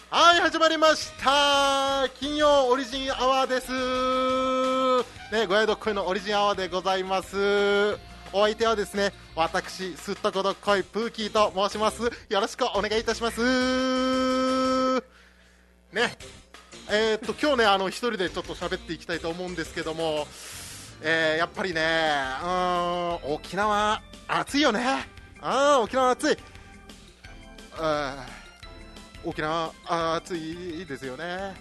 はい、始まりました。金曜オリジンアワーです。ね、ごやどっこいのオリジンアワーでございます。お相手はですね、私、すっとこどっこいプーキーと申します。よろしくお願いいたします。ね、今日ね、一人でちょっと喋っていきたいと思うんですけども、やっぱりね、沖縄、暑いよね。沖縄暑い。沖縄暑いですよね。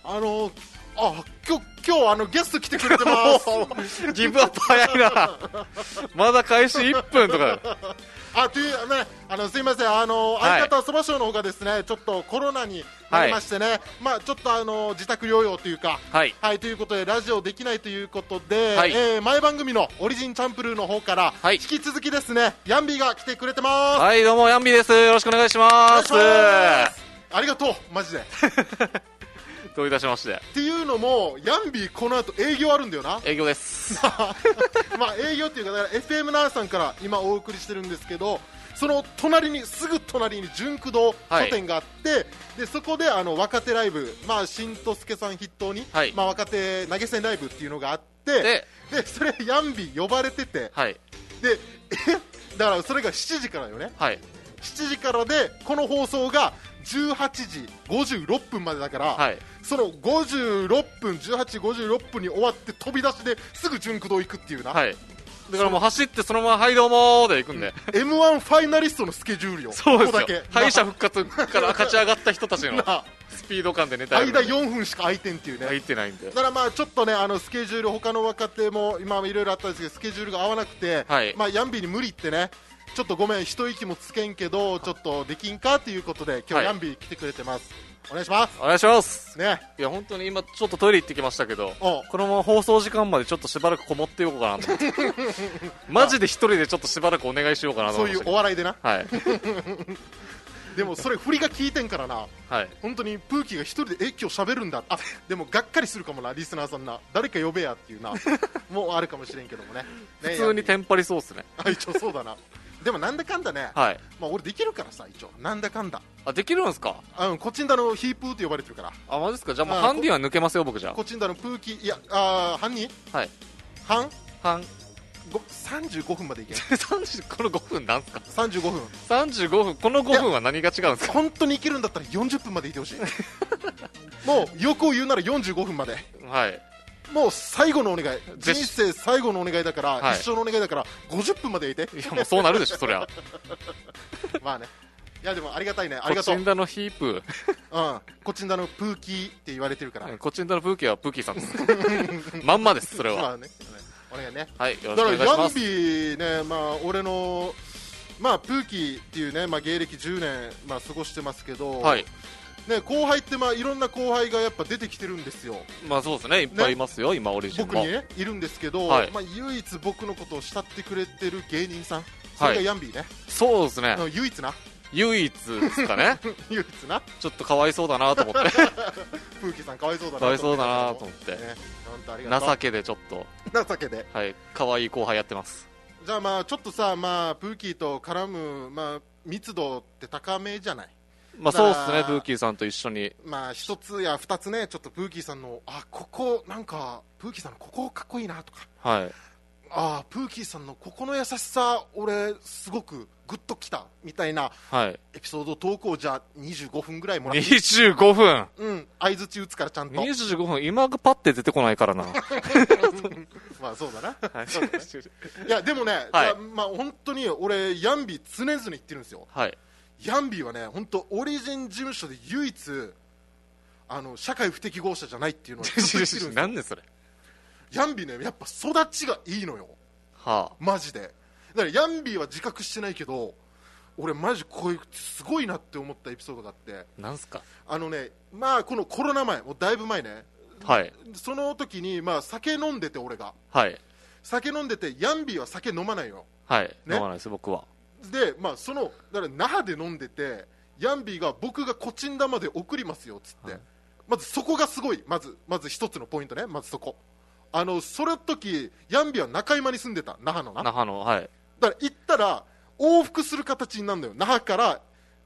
今日ゲスト来てくれてますギブアップ早いなまだ開始1分とかというね、すいません、相方そばしょうの方がですね、ちょっとコロナになりましてね、ちょっと自宅療養というか、ということでラジオできないということで、前番組のオリジンチャンプルーの方から、引き続きですね、ヤンビーが来てくれてます。 はい、どうもヤンビーです。よろしくお願いします。 ありがとう、マジでどういたしまして。 っていうのも、ヤンビーこの後営業あるんだよな。 営業です営業っていうか、だから FM ナーさんから今お送りしてるんですけど、そのすぐ隣に純駆動書店があって、でそこで若手ライブ、新とすけさん筆頭に、若手投げ銭ライブっていうのがあって、でそれヤンビー呼ばれてて、でだからそれが7時からよね。7時からで、この放送が18時56分までだから、その18時56分に終わって飛び出しですぐ純駆動行くっていうな。 だからもう走ってそのままはいどうもーで行くんで、 M1 ファイナリストのスケジュールよ。 そうですよ、敗者復活から勝ち上がった人たちのスピード感でネタやる、 間4分しか空いてんっていうね。 空いてないんで、 だからちょっとね、スケジュール、他の若手も今いろいろあったんですけど、スケジュールが合わなくて、ヤンビーに無理ってね、ちょっとごめん、一息もつけんけどちょっとできんかということで、今日ヤンビー来てくれてます。お願いします。 お願いしますね。 いや本当に今ちょっとトイレ行ってきましたけど、このまま放送時間までちょっとしばらくこもってようかなと思ってマジで一人でちょっとしばらくお願いしようかなと思って。 そういうお笑いでな。 でもそれ振りが効いてんからな。本当にプーキーが一人で今日喋るんだ。でもがっかりするかもな、リスナーさんな。誰か呼べやっていうなもうあるかもしれんけどもね。 普通にテンパりそうっすね。 一応そうだな。でもなんだかんだね、俺できるからさ、一応なんだかんだ。 できるんですか。 コチンダのヒープーって呼ばれてるから。 マジですか。じゃあもうハンディは抜けますよ僕。じゃあコチンダのプーキー、いやハンニー、半35分までいけんこの5分なんすか。 35分この5分は何が違うんですか。 本当にいけるんだったら40分までいてほしいもう欲を言うなら45分まで。もう最後のお願い、人生最後のお願いだから、一生のお願いだから50分までいて。 いやもうそうなるでしょそりゃまあね。いやでもありがたいね。ありがとう。 コチンダのヒープコチンダのプーキーって言われてるから。 コチンダのプーキーはプーキーさんですまんまです、それは。 お願いね。 よろしくお願いします。 だからヤンビーね、俺のプーキーっていうね、芸歴10年過ごしてますけど、後輩っていろんな後輩がやっぱ出てきてるんですよ。 そうですね、いっぱいいますよ、今オリジンも僕にねいるんですけど、唯一僕のことを慕ってくれてる芸人さん、それがヤンビーね。 そうですね、 唯一な。 唯一ですかね唯一な。 ちょっとかわいそうだなと思ってプーキーさんかわいそうだなと思って、情けでちょっと情けでかわいい後輩やってます。 じゃあちょっとさ、プーキーと絡む密度って高めじゃない。 そうですね、プーキーさんと一緒に一つや二つね、ちょっとプーキーさんのここなんかプーキーさんのここかっこいいなとか、プーキーさんのここの優しさ俺すごくグッときたみたいなエピソードトークをじゃあ25分ぐらいもらって。 25分相づち打つからちゃんと。 25分今がパッて出てこないからなそうだな、いやでもね、本当に俺ヤンビー常々言ってるんですよ。ヤンビーはね、本当オリジン事務所で唯一社会不適合者じゃないっていうのを言ってるんですよ。 なんでそれ。 ヤンビーね、やっぱ育ちがいいのよ、マジで。だからヤンビーは自覚してないけど、俺マジこういうすごいなって思ったエピソードがあって。 なんすか。 このコロナ前、もうだいぶ前ね、その時に酒飲んでて、俺が酒飲んでて、ヤンビーは酒飲まないよ。 飲まないです僕は。 でだから那覇で飲んでて、ヤンビーが僕がコチンダまで送りますよっつって、まずそこがすごい、まず一つのポイントね。まずそこ、その時ヤンビーは中今に住んでた、那覇のだから行ったら往復する形になるんだよ。那覇から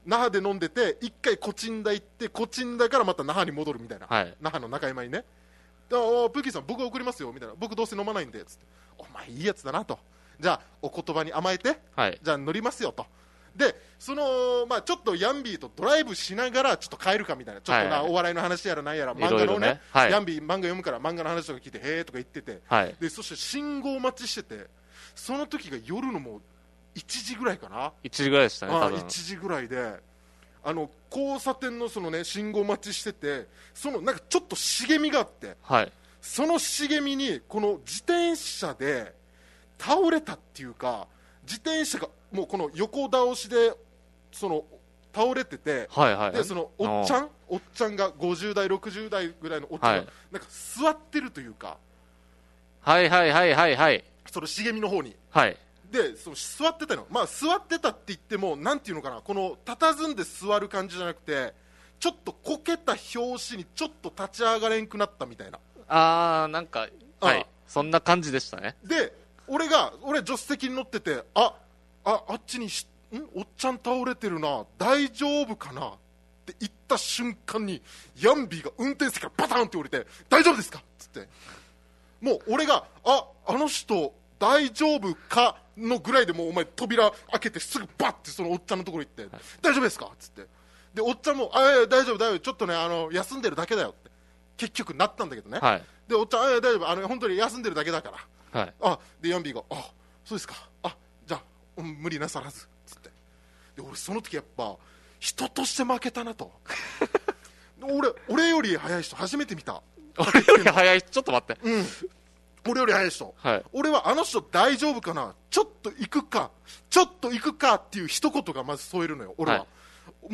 那覇で飲んでて一回コチンダ行ってコチンダからまた那覇に戻るみたいな、 はい、 那覇の中山にね。プーキーさん僕が送りますよみたいな、僕どうせ飲まないんでつって、お前いいやつだなと、じゃあお言葉に甘えて、 はい、 じゃあ乗りますよと。でその、まあ、ちょっとヤンビーとドライブしながらちょっと帰るかみたいな、ちょっとな、はい、お笑いの話やらなんやら漫画のね、はい、ヤンビー漫画読むから漫画の話とか聞いてへーとか言ってて、 はい、 でそして信号待ちしてて、その時が夜のもう1時ぐらいかな、 1時ぐらいでしたね、多分 1時ぐらいで、交差点のその、ね、信号待ちしてて、そのなんかちょっと茂みがあって、 はい、 その茂みにこの自転車で倒れたっていうか、自転車がもうこの横倒しでその倒れてて、 はいはい、 でそのおっちゃんが50代60代ぐらいのおっちゃんが、はい、なんか座ってるというか、 はいはいはいはいはい、 その茂みの方に、 はい、 でその座ってたの、まあ座ってたって言ってもなんていうのかな、この佇んで座る感じじゃなくて、ちょっとこけた拍子にちょっと立ち上がれんくなったみたいな、 なんか、はい、そんな感じでしたね。 で俺助手席に乗ってて、あっちにおっちゃん倒れてるな、大丈夫かなって言った瞬間にヤンビーが運転席からバタンって降りて、大丈夫ですかっつって、もう俺があの人大丈夫かのぐらいで、もうお前扉開けてすぐバッてそのおっちゃんのところ行って、はい、大丈夫ですかっつって、でおっちゃんも大丈夫ちょっとね休んでるだけだよって結局なったんだけどね、はい、でおっちゃん大丈夫本当に休んでるだけだから、はい、でヤンビーがそうですか、じゃあ、無理なさらずつって、で俺その時やっぱ人として負けたなと俺より早い人初めて見た。 俺より早い人、ちょっと待って、 俺より早い人、 はい、 俺はあの人大丈夫かな、ちょっと行くかっていう一言がまず添えるのよ俺は、はい、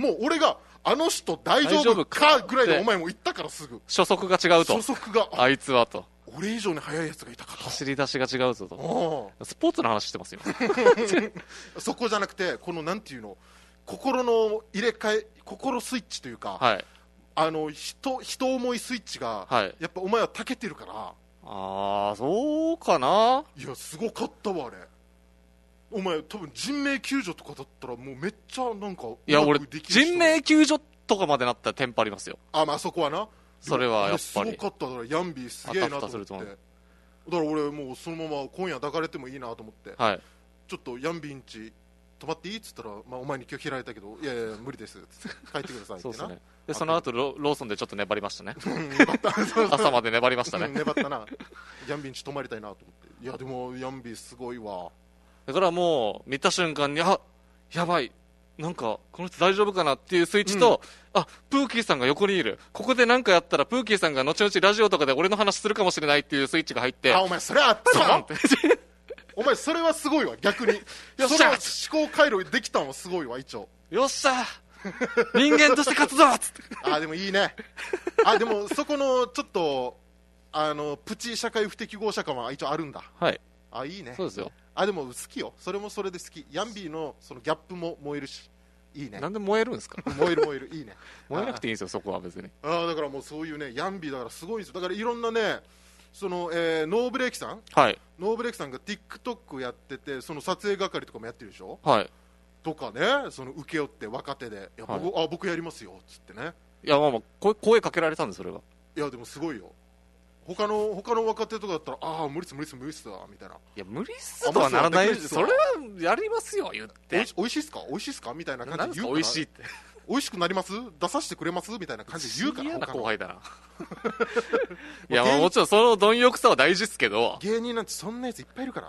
もう俺があの人大丈夫かぐらいでお前も言ったからすぐ初速が違うと、 初速があいつはと、 俺以上に速いやつがいたかと、 走り出しが違うぞと、スポーツの話してますよそこじゃなくて、このなんていうの、心の入れ替え、心スイッチというか、 はい、 人思いスイッチが、はい、やっぱお前は長けてるから。 そうかな。 いやすごかったわあれ。お前多分人命救助とかだったらもうめっちゃなんか、 いや俺人命救助とかまでなったらテンパりますよ。 まあそこはな、 それはやっぱりすごかった。だからヤンビーすげえなと思って、だから俺もうそのまま今夜抱かれてもいいなと思って、はい、ちょっとヤンビーんち泊まっていいっつったら、お前に拒否られたけど、いや無理ですっつって帰ってくださいってな。そうですね。 でその後ローソンでちょっと粘りましたね朝まで粘りましたね粘ったな。ヤンビーんち泊まりたいなと思って。いやでもヤンビーすごいわ。 だからもう見た瞬間にやばい、なんかこの人大丈夫かなっていうスイッチと、プーキーさんが横にいる、ここで何かやったらプーキーさんが後々ラジオとかで俺の話するかもしれないっていうスイッチが入って、 お前それあったなお前それはすごいわ逆によっしゃ思考回路できたのはすごいわ一応。 よっしゃ人間として勝つぞっつってでもいいねでもそこのちょっとプチ社会不適合者感は一応あるんだ。 はい、 いいね。 そうですよ。 でも好きよ、それもそれで好き。ヤンビーのそのギャップも燃えるしいいね。 なんで燃えるんですか燃えるいいね燃えなくていいんですよそこは別に。 だからもうそういうねヤンビーだからすごいんですよ。だからいろんなねその、ノーブレーキさん、 はい、 ノーブレーキさんが TikTok やってて、その撮影係とかもやってるでしょ、 はい、 とかね、その請け負って若手で僕やりますよっつってね。 いや声かけられたんですそれは。 いやでもすごいよ。他の若手とかだったら無理っすわみたいな。いや無理っすとはならないし、それはやりますよ言って。 おいしいっすかみたいな感じで言うから。 おいしいって美味しくなります出させてくれますみたいな感じで言うから。 嫌な後輩だないやもちろんその貪欲さは大事っすけど、 芸人なんてそんなやついっぱいいるから、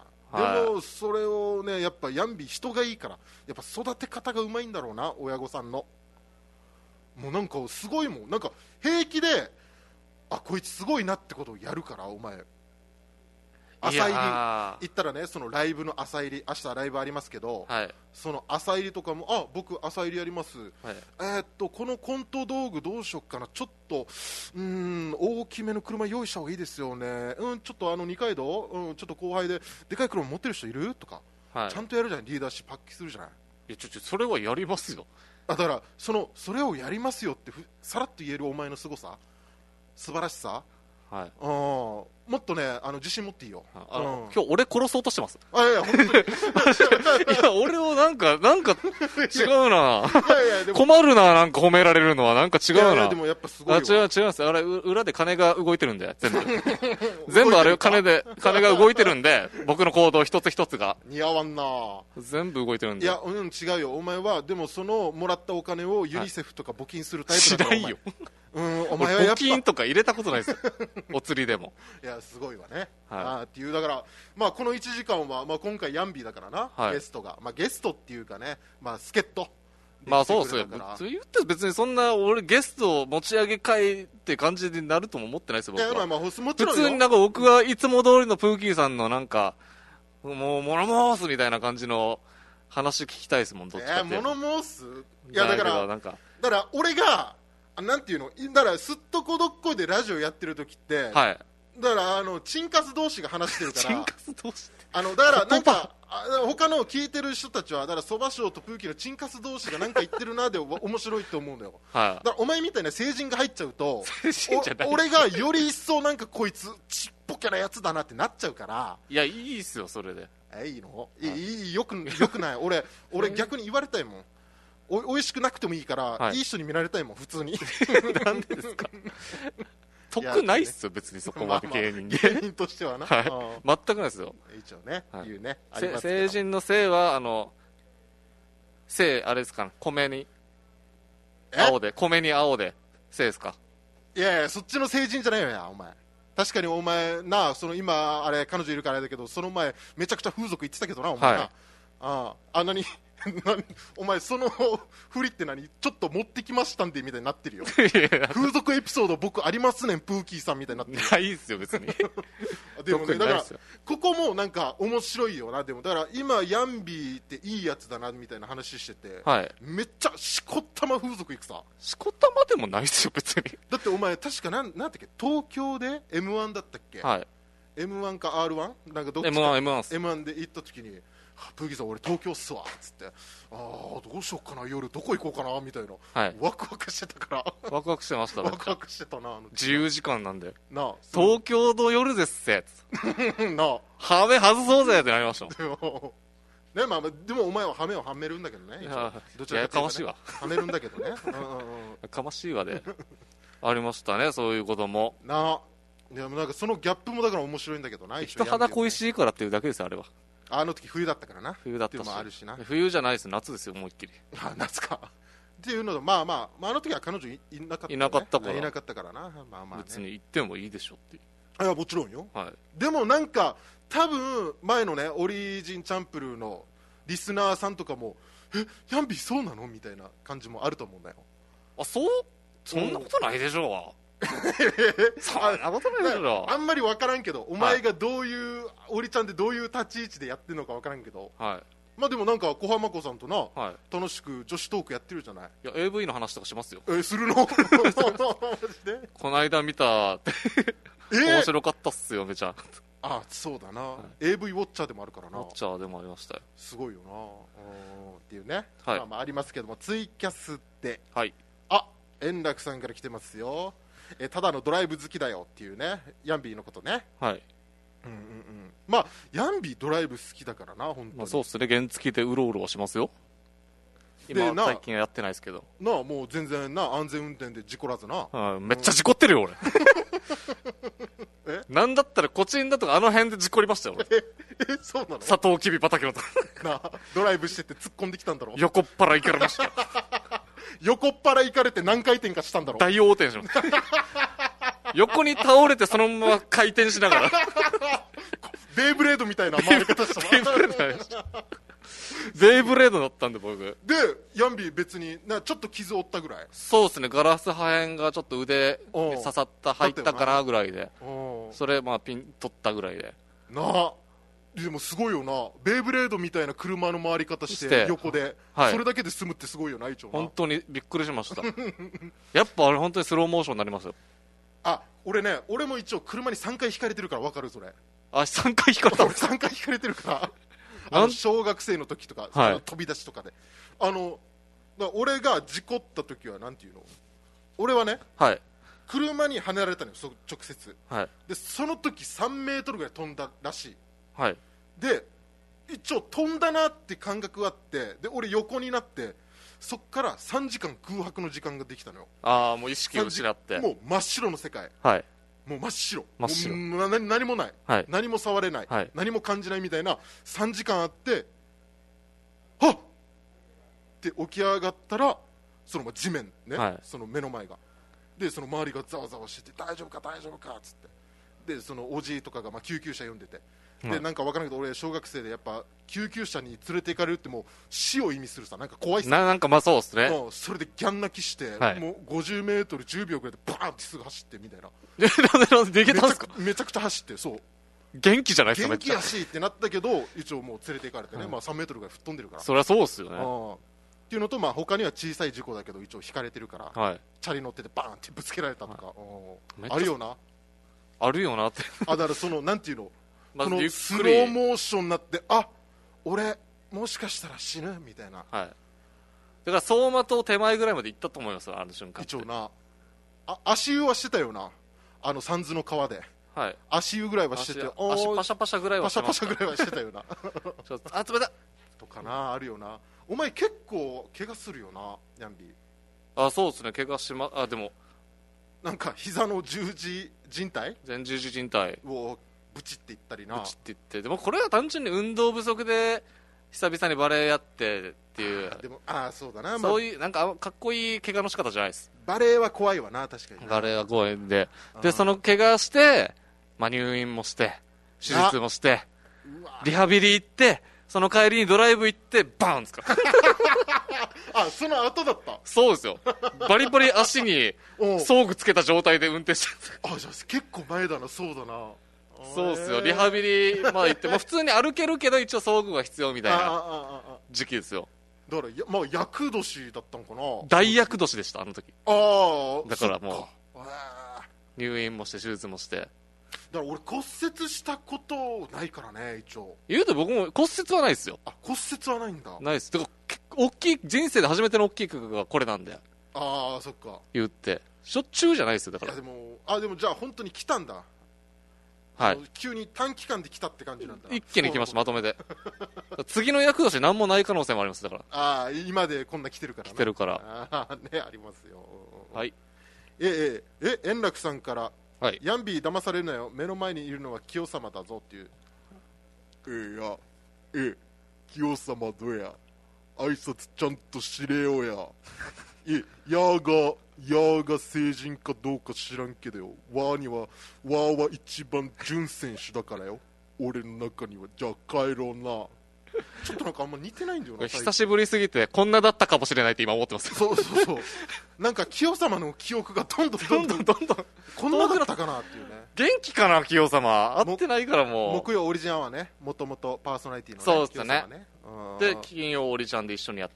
でもそれをねやっぱヤンビー人がいいから、やっぱ育て方がうまいんだろうな親御さんの。もうなんかすごいもん、なんか平気でこいつすごいなってことをやるから。お前朝入り行ったらね、そのライブの朝入り、明日ライブありますけど、はい、その朝入りとかも僕朝入りやります、はい、このコント道具どうしよっかな、ちょっと大きめの車用意した方がいいですよね、ちょっと二階堂、ちょっと後輩ででかい車持ってる人いるとか、はい、ちゃんとやるじゃん、リーダーシップ発揮するじゃない。 いやそれはやりますよ。 だからそれをやりますよってさらっと言えるお前の凄さ、素晴らしさ、 はい、 もっとね自信持っていいよ。 今日俺殺そうとしてます。 いや本当にいや俺をなんか違うな。 いやでも困るな、なんか褒められるのはなんか違うな。 いやでもやっぱすごいわ。 違うんですよ。あれ裏で金が動いてるんで、全部あれ金が動いてるんで、僕の行動一つ一つが似合わんな。 全部動いてるんで。 いや違うよ。お前はでもそのもらったお金をユニセフとか募金するタイプだから。 しないよ。 お前はやっぱ募金とか入れたことないですよ。お釣りでも。 いやすごいわね。 はい、 っていうだからまあこの1時間はまあ今回ヤンビーだからな、 はい、 ゲストがまあゲストっていうかね、まあ助っ人。 まあそうですよ。言って別にそんな俺ゲストを持ち上げ会って感じになるとも思ってないですよ僕は。 いやまあもちろん普通になんか僕はいつも通りのプーキーさんのなんかもうモノ申すみたいな感じの話聞きたいですもん。どっちかっていうと。 モノ申す。いやだから俺がなんていうの、だからすっとこどっこいでラジオやってる時って、 はい、 だからチンカス同士が話してるからチンカス同士だからなんか他の聞いてる人たちはだからそば賞とプーキーのチンカス同士がなんか言ってるなで面白いと思うんだよ。 はい、 だからお前みたいな成人が入っちゃうと俺がより一層なんかこいつちっぽけなやつだなってなっちゃうから。 いやいいっすよそれで。 いいの？よくない。俺逆に言われたいもん。おいしくなくてもいいから、はい、いい人に見られたいもん普通に。 なんでですか。得ないっすよ別にそこまで芸人としてはな、 はい、全くないですよ一応ね、はい、いうね成人の性は性あれですかね、米に青で性ですか。 いやいやそっちの成人じゃないよやお前。確かにお前な、その今あれ彼女いるからあれだけどその前めちゃくちゃ風俗言ってたけどなお前な、はい、何お前その振りって何ちょっと持ってきましたんでみたいになってるよ。風俗エピソード僕ありますねんプーキーさんみたいになってる。 ないっすよ別に。 でもねだからここもなんか面白いよな。でもだから今ヤンビーっていいやつだなみたいな話してて、 はい、 めっちゃしこったま風俗行くさ。 しこったまでもないっすよ別に。 だってお前確かなんだっけ東京で M1 だったっけ、 はい、 M1 か R1 なんかどっちか M1 で行った時にプーキーさん俺東京っすわっつって、どうしようかな夜どこ行こうかなみたいな、 はい、 ワクワクしてたからワクワクしてましたね。 ワクワクしてたな自由時間なんでな。 東京の夜ですせなハメ外そうぜってなりましたもん。 ねまあ、でもお前はハメをはめるんだけどね。 どちらかというと、ね、やかましいわ。 はめるんだけどね。 やかましいわでありましたねそういうこともな。でもなんかそのギャップもだから面白いんだけどな。 人肌恋しいからっていうだけですよあれは。 あの時冬だったからな。 冬だったしもあるしな。 冬じゃないです夏ですよ思いっきり。 夏かっていうのとまああの時は彼女いなかった、ね、 いなかったからな。まあ、ね、 別に行ってもいいでしょっていう。 いやもちろんよ、 はい、 でもなんか多分前のねオリジンチャンプルーのリスナーさんとかもヤンビーそうなのみたいな感じもあると思うんだよ。 そんなことないでしょう。そんなことないでしょ。 あんまり分からんけどお前がどういう、はい、オリちゃんでどういう立ち位置でやってるのか分からんけど、 はい、 まあでもなんか小浜子さんとな、 はい、 楽しく女子トークやってるじゃない。 いや AV の話とかしますよ。 するのこの間見た面白かったっすよめちゃ。 そうだな、 はい、 AV ウォッチャーでもあるからな。 ウォッチャーでもありましたよ。 すごいよなっていうね、 はい、 まあありますけどもツイキャスで、 はい、 円楽さんから来てますよ。ただのドライブ好きだよっていうねヤンビーのことね。 はい、 まあヤンビードライブ好きだからな本当に、 まあ、そうっすね原付でうろうろはしますよ今最近はやってないですけどな。もう全然な安全運転で事故らずな、 めっちゃ事故ってるよ俺なんだったらコチンだとかあの辺で事故りましたよ俺。 そうなの。 サトウキビ畑のなドライブしてて突っ込んできたんだろ。 横っ腹行かれましたよ横っ腹行かれて何回転かしたんだろ。 大横転しました横に倒れてそのまま回転しながらベイブレードみたいな回り方したベイブレードだったんで僕でヤンビー別にちょっと傷負ったぐらい。 そうですねガラス破片がちょっと腕に刺さった入ったかなぐらいでそれまあピン取ったぐらいででもすごいよなベイブレードみたいな車の回り方して横で、はい、それだけで済むってすごいよな一応な。 本当にびっくりしましたやっぱあれ本当にスローモーションになりますよ。 俺も一応車に3回引かれてるから分かるそれ。 3回引かれた。 俺3回引かれてるから小学生の時とか、はい、飛び出しとかで俺が事故った時はなんていうの俺はね、 はい、 車にはねられたのよ、直接。 はい。 でその時3メートルぐらい飛んだらしい。 はい。 で一応飛んだなって感覚があって、で俺横になって、そっから3時間空白の時間ができたのよ。 ああ、もう意識を失って。 もう真っ白の世界。 はい。 もう真っ白。 真っ白。 もう何もない、 はい。 何も触れない、 はい。 何も感じないみたいな3時間あって、はっって起き上がったら、その地面ね、 はい、 その目の前が。でその周りがざわざわしてて、大丈夫か大丈夫かっつって、でそのおじとかが救急車呼んでて、でなんか分からないけど、俺小学生でやっぱ救急車に連れて行かれるってもう死を意味するさ、なんか怖いさ、 なんかまあそうっすね。 それでギャン泣きして、 はい、 もう50メートル10秒ぐらいでバーンってすぐ走ってみたいな。 なんで逃げたんすか？ めちゃくちゃ走って、そう元気じゃないですか。 元気やしってなったけど、一応もう連れて行かれてね、 はい、 まあ3メートルぐらい吹っ飛んでるから。 そりゃそうっすよね。 っていうのと、まあ他には小さい事故だけど一応引かれてるから、 はい、 チャリ乗っててバーンってぶつけられたとか、 はい、 あるよな。 あるよなって。 だからそのなんていうの、 ま、 このスローモーションになって、あ、俺もしかしたら死ぬみたいな。 はい。だから走馬灯手前ぐらいまで行ったと思いますよ、あの瞬間。 一応な、足湯はしてたよな、三途の川で。 はい。 足湯ぐらいはしてて、 足パシャパシャぐらいはしてました。 パシャパシャぐらいはしてたよな。 ちょっと冷たいとかな、あるよな。お前結構怪我するよな、ヤンビー。 あ、そうですね、怪我しま、でもなんか膝の十字靭帯、 前十字靭帯をブチっていったりな。 ブチっていって、でもこれは単純に運動不足で久々にバレエやってっていう。 でもそうだな、 そういうなんかかっこいい怪我の仕方じゃないです。 バレエは怖いわな、確かに。 バレエは怖いんで、その怪我して、入院もして手術もしてリハビリ行って、その帰りにドライブ行ってバーンですかその後だった。 そうですよ、バリバリ足に装具つけた状態で運転してじゃあ結構前だな。そうだな。 そうですよ、リハビリまあ行って、普通に歩けるけど一応装具が必要みたいな時期ですよ。 だからまあ厄年だったのかな。 大厄年でした、あの時。だからもう入院もして手術もして。 だから俺骨折したことないからね、一応。 言うと僕も骨折はないですよ。 骨折はないんだ。 ないです。だから大きい、人生で初めての大きい怪我がこれなんで。 そっか。 言ってしょっちゅうじゃないですよ。だからでもじゃあ本当に来たんだ。 はい、 急に短期間で来たって感じなんだ。 一気に来ました、まとめて。次の厄年何もない可能性もあります。だから今でこんな来てるから。 来てるからね、ありますよ。 はい。 円楽さんから、 はい、 ヤンビー騙されるなよ、目の前にいるのは清様だぞっていう。清様どや、挨拶ちゃんとしれよや。やーが成人かどうか知らんけどよ、わーは一番純選手だからよ、俺の中には。じゃあ帰ろうな。ちょっとなんかあんま似てないんだよな。 久しぶりすぎてこんなだったかもしれないって今思ってます。 そうなんか清様の記憶がどんどんこんなだったかなっていうね。 元気かな清様。会ってないからもう。 木曜オリジナルはね、もともとパーソナリティのね。 そうですね。でで金曜オリちゃんで一緒にやって。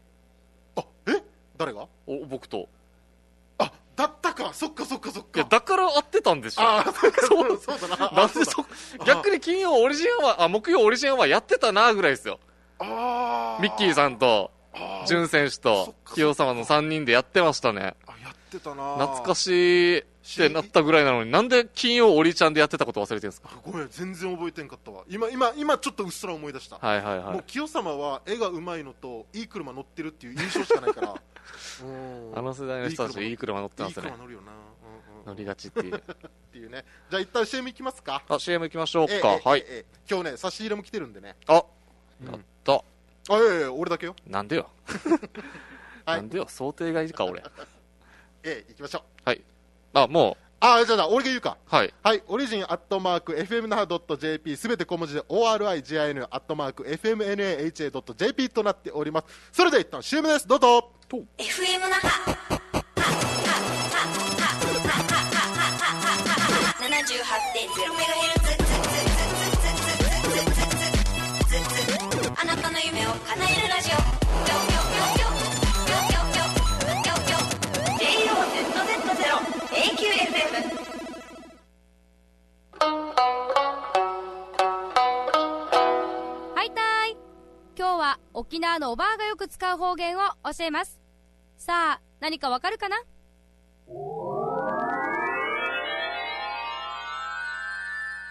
誰が？ 僕と。 だったか。そっか。 いやだから会ってたんでしょ。 そうだな。 なんで逆に金曜オリジナルは木曜オリジナルはやってたなぐらいですよ。ミッキーさんと潤選手と清様の3人でやってましたね。 やってたな。 懐かしいってなったぐらいなのに、なんで金曜オリちゃんでやってたこと忘れてるんですか？ ごめん、全然覚えてんかったわ。今ちょっとうっすら思い出した。もう清様は絵がうまいのといい車乗ってるっていう印象しかないからあの世代の人たちいい車乗ってますね。 いい車乗るよな。 乗りがちっていうっていうね。じゃあ一旦 CM 行きますか。 CM 行きましょうか。はい。 今日ね、差し入れも来てるんでね。 やった。 俺だけよ。 なんでよなんでよ、想定外か俺。 行きましょう。 はい。もうじゃあ俺が言うか。 はい。 オリジンアットマーク FMNAHA.jp すべて小文字で ORIGIN アットマーク FMNAHA.jp となっております。それでは一旦 CM です。どうぞ。 FM 那覇 78.0MHz あなたの夢を叶えるラジオJOZZ0AQFM。 はいたい。今日は沖縄のおばあがよく使う方言を教えます。さあ、何かわかるかな？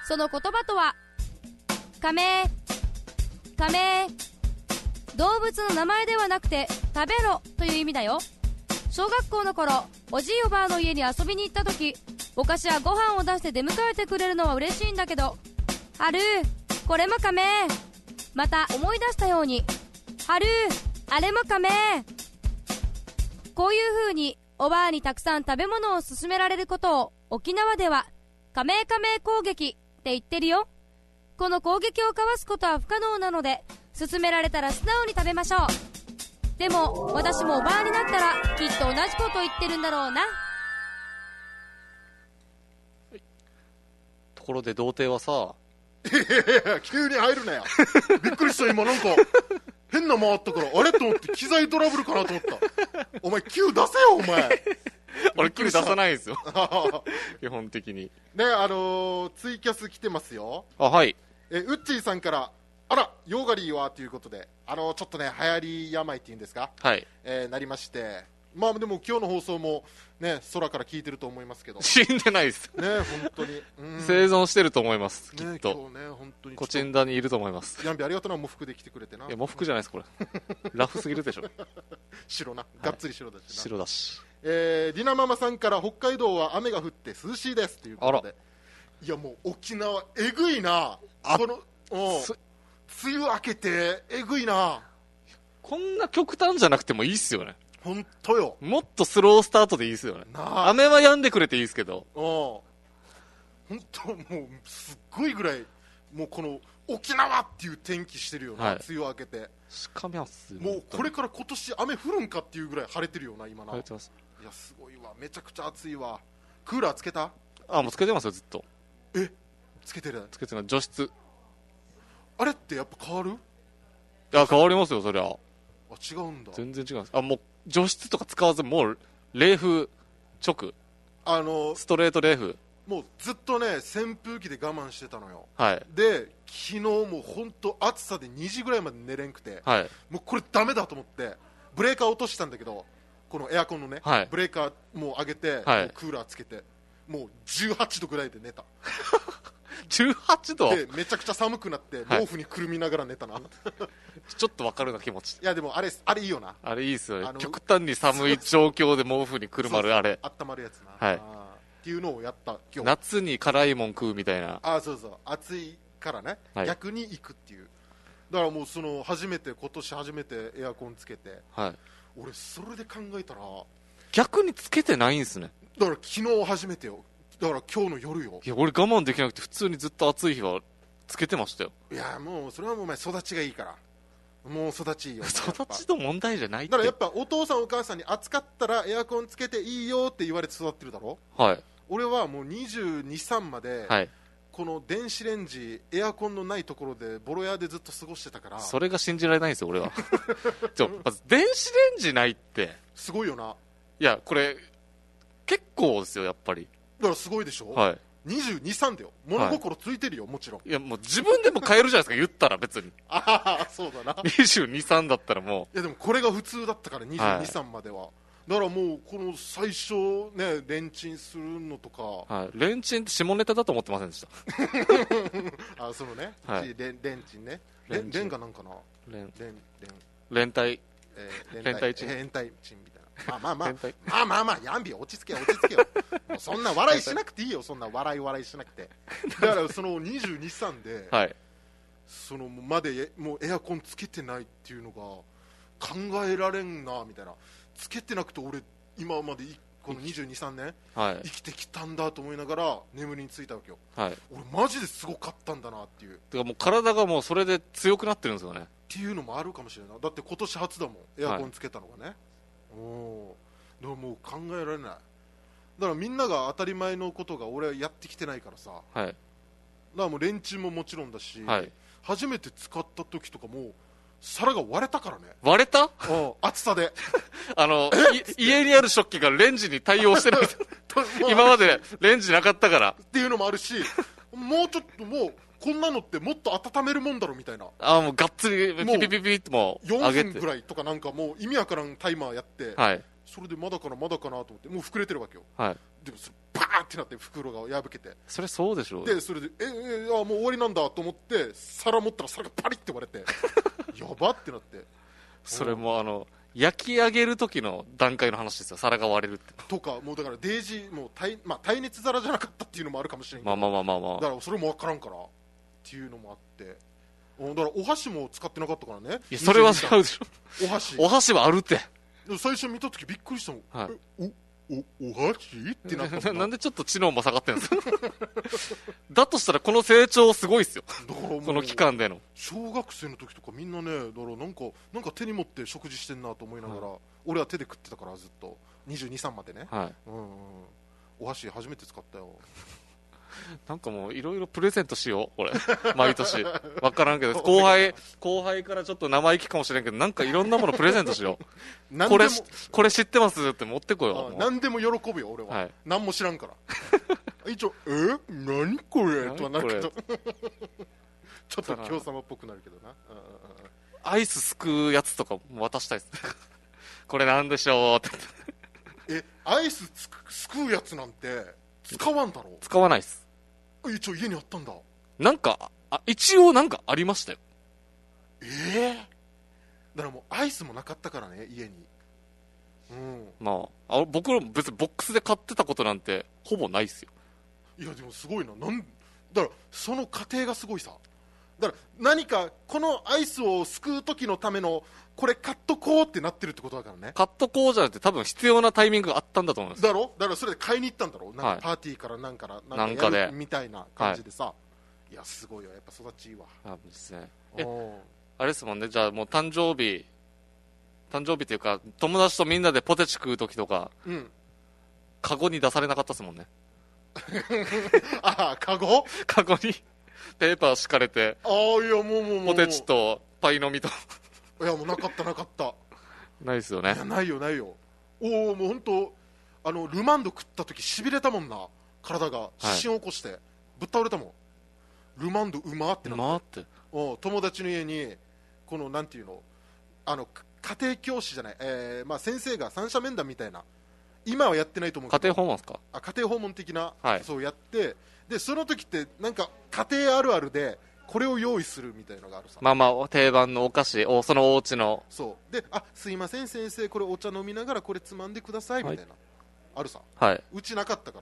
その言葉とは仮名。仮名、動物の名前ではなくて食べろという意味だよ。小学校の頃、おじいおばあの家に遊びに行った時、お菓子やご飯を出して出迎えてくれるのは嬉しいんだけど、春、これも仮名。また思い出したように、春、あれも仮名。こういう風におばあにたくさん食べ物を勧められることを沖縄では仮名仮名攻撃って言ってるよ。この攻撃をかわすことは不可能なので、勧められたら素直に食べましょう。でも私もおばあになったらきっと同じこと言ってるんだろうな。 ところで童貞はさ、 いや急に入るなよ。びっくりした。今なんか変な回ったからあれと思って機材トラブルかなと思った。お前 Q 出せよお前。 俺 Q 出さないんですよ基本的にね。ツイキャス来てますよ。 あ、はい。 ウッチーさんから、あらヨーガリーはということで、ちょっとね流行り病っていうんですか、 はい、 なりまして、まあでも今日の放送もね空から聞いてると思いますけど、 死んでないですね本当に、 生存してると思います、きっね、 と今日ね本当にコチンダにいると思います。 ヤンビありがとうな、喪服で来てくれてな。 いや喪服じゃないですこれラフすぎるでしょ白な、がっつり白だしな、 白だし。 ディナママさんから、北海道は雨が降って涼しいですということで、いやもう沖縄えぐいな、この梅雨明けてえぐいな。 こんな極端じゃなくてもいいっすよね。 本当よ。 もっとスロースタートでいいっすよね。雨は止んでくれていいですけど、 本当もうすっごいぐらい、もうこの沖縄っていう天気してるよな、はい、梅雨明けて。 しかみゃっすよ。 もうこれから今年雨降るんかっていうぐらい晴れてるよな今な。 晴れてます。 いやすごいわ、めちゃくちゃ暑いわ。クーラーつけた？ あ、もうつけてますよずっと。 つけてる？ つけてない。除湿。 あれってやっぱ変わる？ いや変わりますよそりゃ。 違うんだ。 全然違うんです。もう除湿とか使わず、もう冷風直、ストレート冷風。 もうずっとね扇風機で我慢してたのよ。 はい。 で昨日も本当暑さで2時ぐらいまで寝れんくて、 はい、 もうこれダメだと思ってブレーカー落としたんだけど、このエアコンのね、 はい、 ブレーカーもう上げて、 はい、 もうクーラーつけて、もう18度ぐらいで寝た 18度でめちゃくちゃ寒くなって毛布にくるみながら寝たな、はい、 ちょっと分かるな気持ち。 いやでもあれいいよな。 あれいいっすよね。極端に寒い状況で毛布にくるまるあれ、 温まるやつな、 はい、 っていうのをやった今日。 夏に辛いもん食うみたいな。 そうそう、暑いからね、 はい、 逆に行くっていう。だからもう今年初めてエアコンつけて、 はい、 俺それで考えたら逆につけてないんすね。 だから昨日初めてよ。だから今日の夜よ。 いや俺我慢できなくて普通にずっと暑い日はつけてましたよ。 いやもうそれはもうお前育ちがいいから、もう育ちいいよ育ちの問題じゃないって。 だからやっぱお父さんお母さんに暑かったらエアコンつけていいよって言われて育ってるだろ。 はい。 俺はもう22、3まで、 はい、 この電子レンジエアコンのないところでボロ屋でずっと過ごしてたから。 それが信じられないんですよ俺はまず電子レンジないってすごいよな。 いやこれ結構ですよやっぱり。 だからすごいでしょ。 はい。 22、3だよ。物心ついてるよ、はい、もちろん。 いやもう自分でも買えるじゃないですか言ったら別にそうだな。 22、3だったらもう。いやでもこれが普通だったから22、 はい、 3までは。だからもうこの最初ねレンチンするのとか、 はい、レンチンって下ネタだと思ってませんでしたそのね、 はい、 レンチンね。レンがなんかな、連帯チンみたいな。まあヤンビ落ち着けよもうそんな笑いしなくていいよ。そんな笑いしなくて。だからその22、3で、はい、そのまでもうエアコンつけてないっていうのが考えられんなみたいな。つけてなくて俺今までこの22、3年、はい、生きてきたんだと思いながら眠りについたわけよ、はい、俺マジですごかったんだなっていう。だからもう体がもうそれで強くなってるんですよねっていうのもあるかもしれない。だって今年初だもんエアコンつけたのがね、はい、だからもう考えられない。だからみんなが当たり前のことが俺はやってきてないからさ、はい、だからもうレンチンももちろんだし、はい、初めて使った時とかも皿が割れたからね。 割れた？ 暑さで家にある食器がレンジに対応してない今までレンジなかったからっていうのもあるしもうちょっともうこんなのってもっと温めるもんだろみたいな。 もうがっつりピピピピってもう 4分ぐらいとかなんかもう意味わからんタイマーやって、はい、それでまだかなと思ってもう膨れてるわけよ、はい、でもそれバーってなって袋が破けて、 それそうでしょう。 でそれでもう終わりなんだと思って皿持ったら皿がパリって割れてやばってなって、 それも焼き上げる時の段階の話ですよ、皿が割れるって。 とか、もうだからデージもう耐熱皿じゃなかったっていうのもあるかもしれんけど、 まあだからそれも分からんからっていうのもあって、だからお箸も使ってなかったからね。 いやそれは違うでしょ。 お箸はあるって。 最初見た時びっくりしたもん、 はい、 お箸ってなったもんなんでちょっと知能も下がってるんですかだとしたらこの成長すごいっすよ、この期間での。 小学生の時とかみんなね、だからなんか手に持って食事してんなと思いながら、俺は手で食ってたからずっと22、3までね、 はい、 お箸初めて使ったよ。 なんかもういろいろプレゼントしよう俺毎年分からんけど後輩からちょっと生意気かもしれんけど、なんかいろんなものプレゼントしようこれ知ってますって持ってこよう。 何でも喜ぶよ俺は、はい、何も知らんから一応何これとはなるけどちょっと京様っぽくなるけどな。 アイスすくうやつとかも渡したいですこれなんでしょうってアイスすくうやつなんて使わんだろ。 使わないっす。 一応家にあったんだ。 なんか一応なんかありましたよ。 だからもうアイスもなかったからね家に。 まあ僕らも別にボックスで買ってたことなんてほぼないっすよ。 いやでもすごいな。だからその過程がすごいさ。だから何かこのアイスをすくう時のためのこれ買っとこうってなってるってことだからね。 買っとこうじゃなくて多分必要なタイミングがあったんだと思います。 だからそれで買いに行ったんだろう。なんかパーティーからなんかやるみたいな感じでさ、いやすごいよやっぱ育ちいいわ。 ですね。あれですもんね。じゃあもう誕生日というか友達とみんなでポテチ食う時とか、カゴに出されなかったですもんねカゴにペーパー敷かれて、 いやもうポテチとパイの実といやもうなかったないですよね。 いやないよもう本当ルマンド食った時しびれたもんな。体が失神を起こして、ぶっ倒れたもん。ルマンドうまってなって、友達の家にこのなんていうの家庭教師じゃない、先生が三者面談みたいな、今はやってないと思うけど、 家庭訪問ですか。 家庭訪問的な、そうやって、でその時ってなんか家庭あるあるでこれを用意するみたいのがあるさ。 定番のお菓子をそのお家の。 そうで、すいません先生これお茶飲みながらこれつまんでくださいみたいな、あるさ。うちなかったから、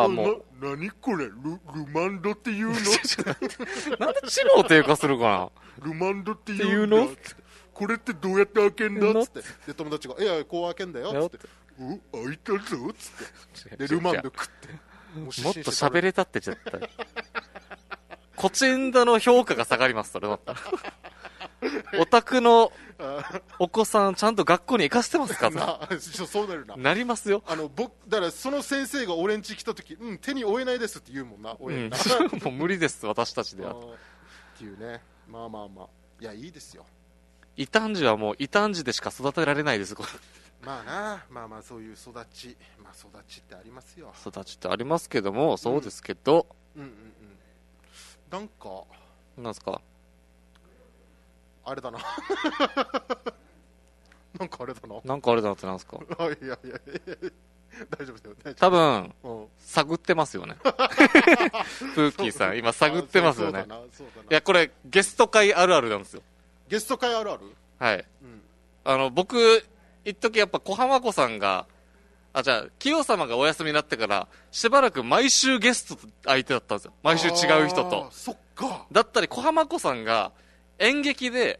もう何これルマンドっていうのなんで知能低下するかなルマンドっていうのこれってどうやって開けんだっつって、で友達がいやこう開けんだよっつって、開いたぞっつってでルマンド食ってもっと喋れたって絶対コチンダの評価が下がります。それだったらお宅のお子さんちゃんと学校に行かせてますかそうなるなりますよ。 だからその先生が俺ん家来た時、手に負えないですって言うもんな、親になもう無理です私たちではっていうね。まあいやいいですよ。 異端児はもう異端児でしか育てられないですまあそういう育ちってありますよ。 育ちってありますけども、そうですけど、 なんかなんすかあれだななんかあれだなってなんすかいや大丈夫だよ。 多分探ってますよねプーキーさん今探ってますよね。いやこれゲスト会あるあるなんですよ。 ゲスト会あるある。 はい、僕一時やっぱ小浜子さんがじゃあ清様がお休みになってからしばらく毎週ゲスト相手だったんですよ。毎週違う人と。 そっか。 だったり小浜子さんが演劇で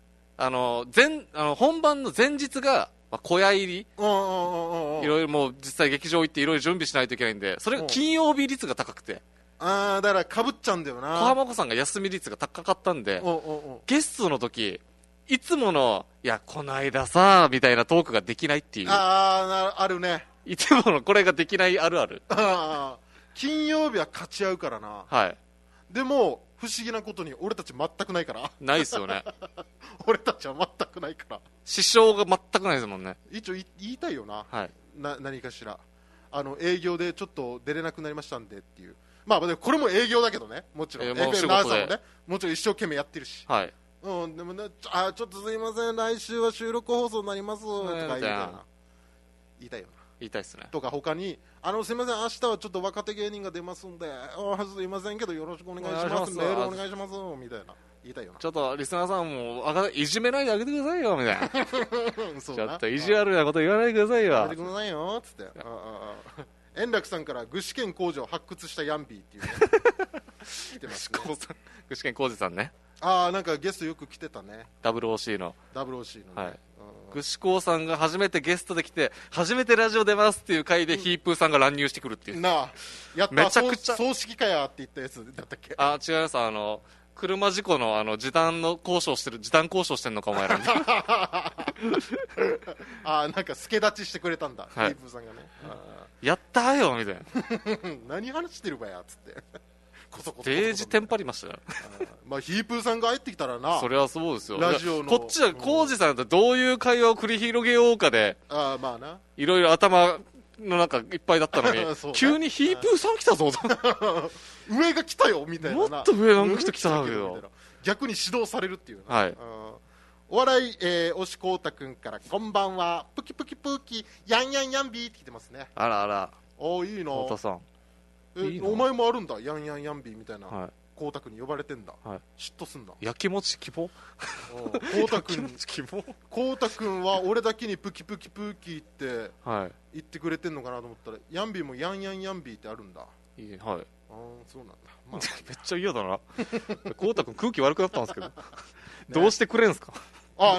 本番の前日が小屋入り、いろいろもう実際劇場行っていろいろ準備しないといけないんで、それが金曜日率が高くて、 だからかぶっちゃうんだよな。 小浜子さんが休み率が高かったんで、ゲストの時いつものいやこの間さみたいなトークができないっていう。 あるね。 いつものこれができないあるある。 金曜日は勝ち合うからな。でも不思議なことに俺たち全くないから。 ないっすよね俺たちは全くないから。 支障が全くないですもんね。 一応言いたいよな。何かしら営業でちょっと出れなくなりましたんでっていう。でもこれも営業だけどね、もちろん。 仕事でもちろん一生懸命やってるし。でもね、ちょっとすいません来週は収録放送になりますとか言いたいよな。 言いたいですね。 とか他にすいません明日はちょっと若手芸人が出ますんですいませんけどよろしくお願いしますメールお願いしますみたいな言いたいよな。 ちょっとリスナーさんもいじめないであげてくださいよみたいなそうちょっと意地悪なこと言わないでくださいよ。 やめてくださいよつって円楽さんから具志堅工事を発掘したヤンビーっていうね来てますね。 具志堅浩二さんね。 なんかゲストよく来てたね。 WOC の WOC のね、 はい、具志堅さんが初めてゲストで来て初めてラジオ出ますっていう回でヒープーさんが乱入してくるっていう、 なあやっためちゃくちゃ葬式かやって言ったやつだったっけ。 違います車事故の時短交渉してるのかお前らなんか助立ちしてくれたんだ、 はい、 ヒープーさんがねやったーよみたいな何話してるばやっつってこそこそデージテンパりましたよまあヒープーさんが入ってきたらなそれはそうですよ。 ラジオのこっちは浩二さんとどういう会話を繰り広げようかでまあないろいろ頭の中いっぱいだったのに急にヒープーさん来たぞ上が来たよみたいなもっと上なんか人来たなけど逆に指導されるっていうはい、 お笑い、推しこうたくんからこんばんはプキプキプーキヤンヤンヤンビーって来てますね。 あらあらいいな太田さんいいなお前もあるんだヤンヤンヤンビーみたいな、 はい、 こうたくんに呼ばれてんだ、 はい、 嫉妬すんだ。 やきもち希望こうたくんは俺だけにプキプキプーキーって言ってくれてんのかなと思ったらヤンビーもヤンヤンヤンビーってあるんだ。 いい、はい、 そうなんだ、 めっちゃ嫌だなこうたくん空気悪くなったんですけどどうしてくれんすか。 はい、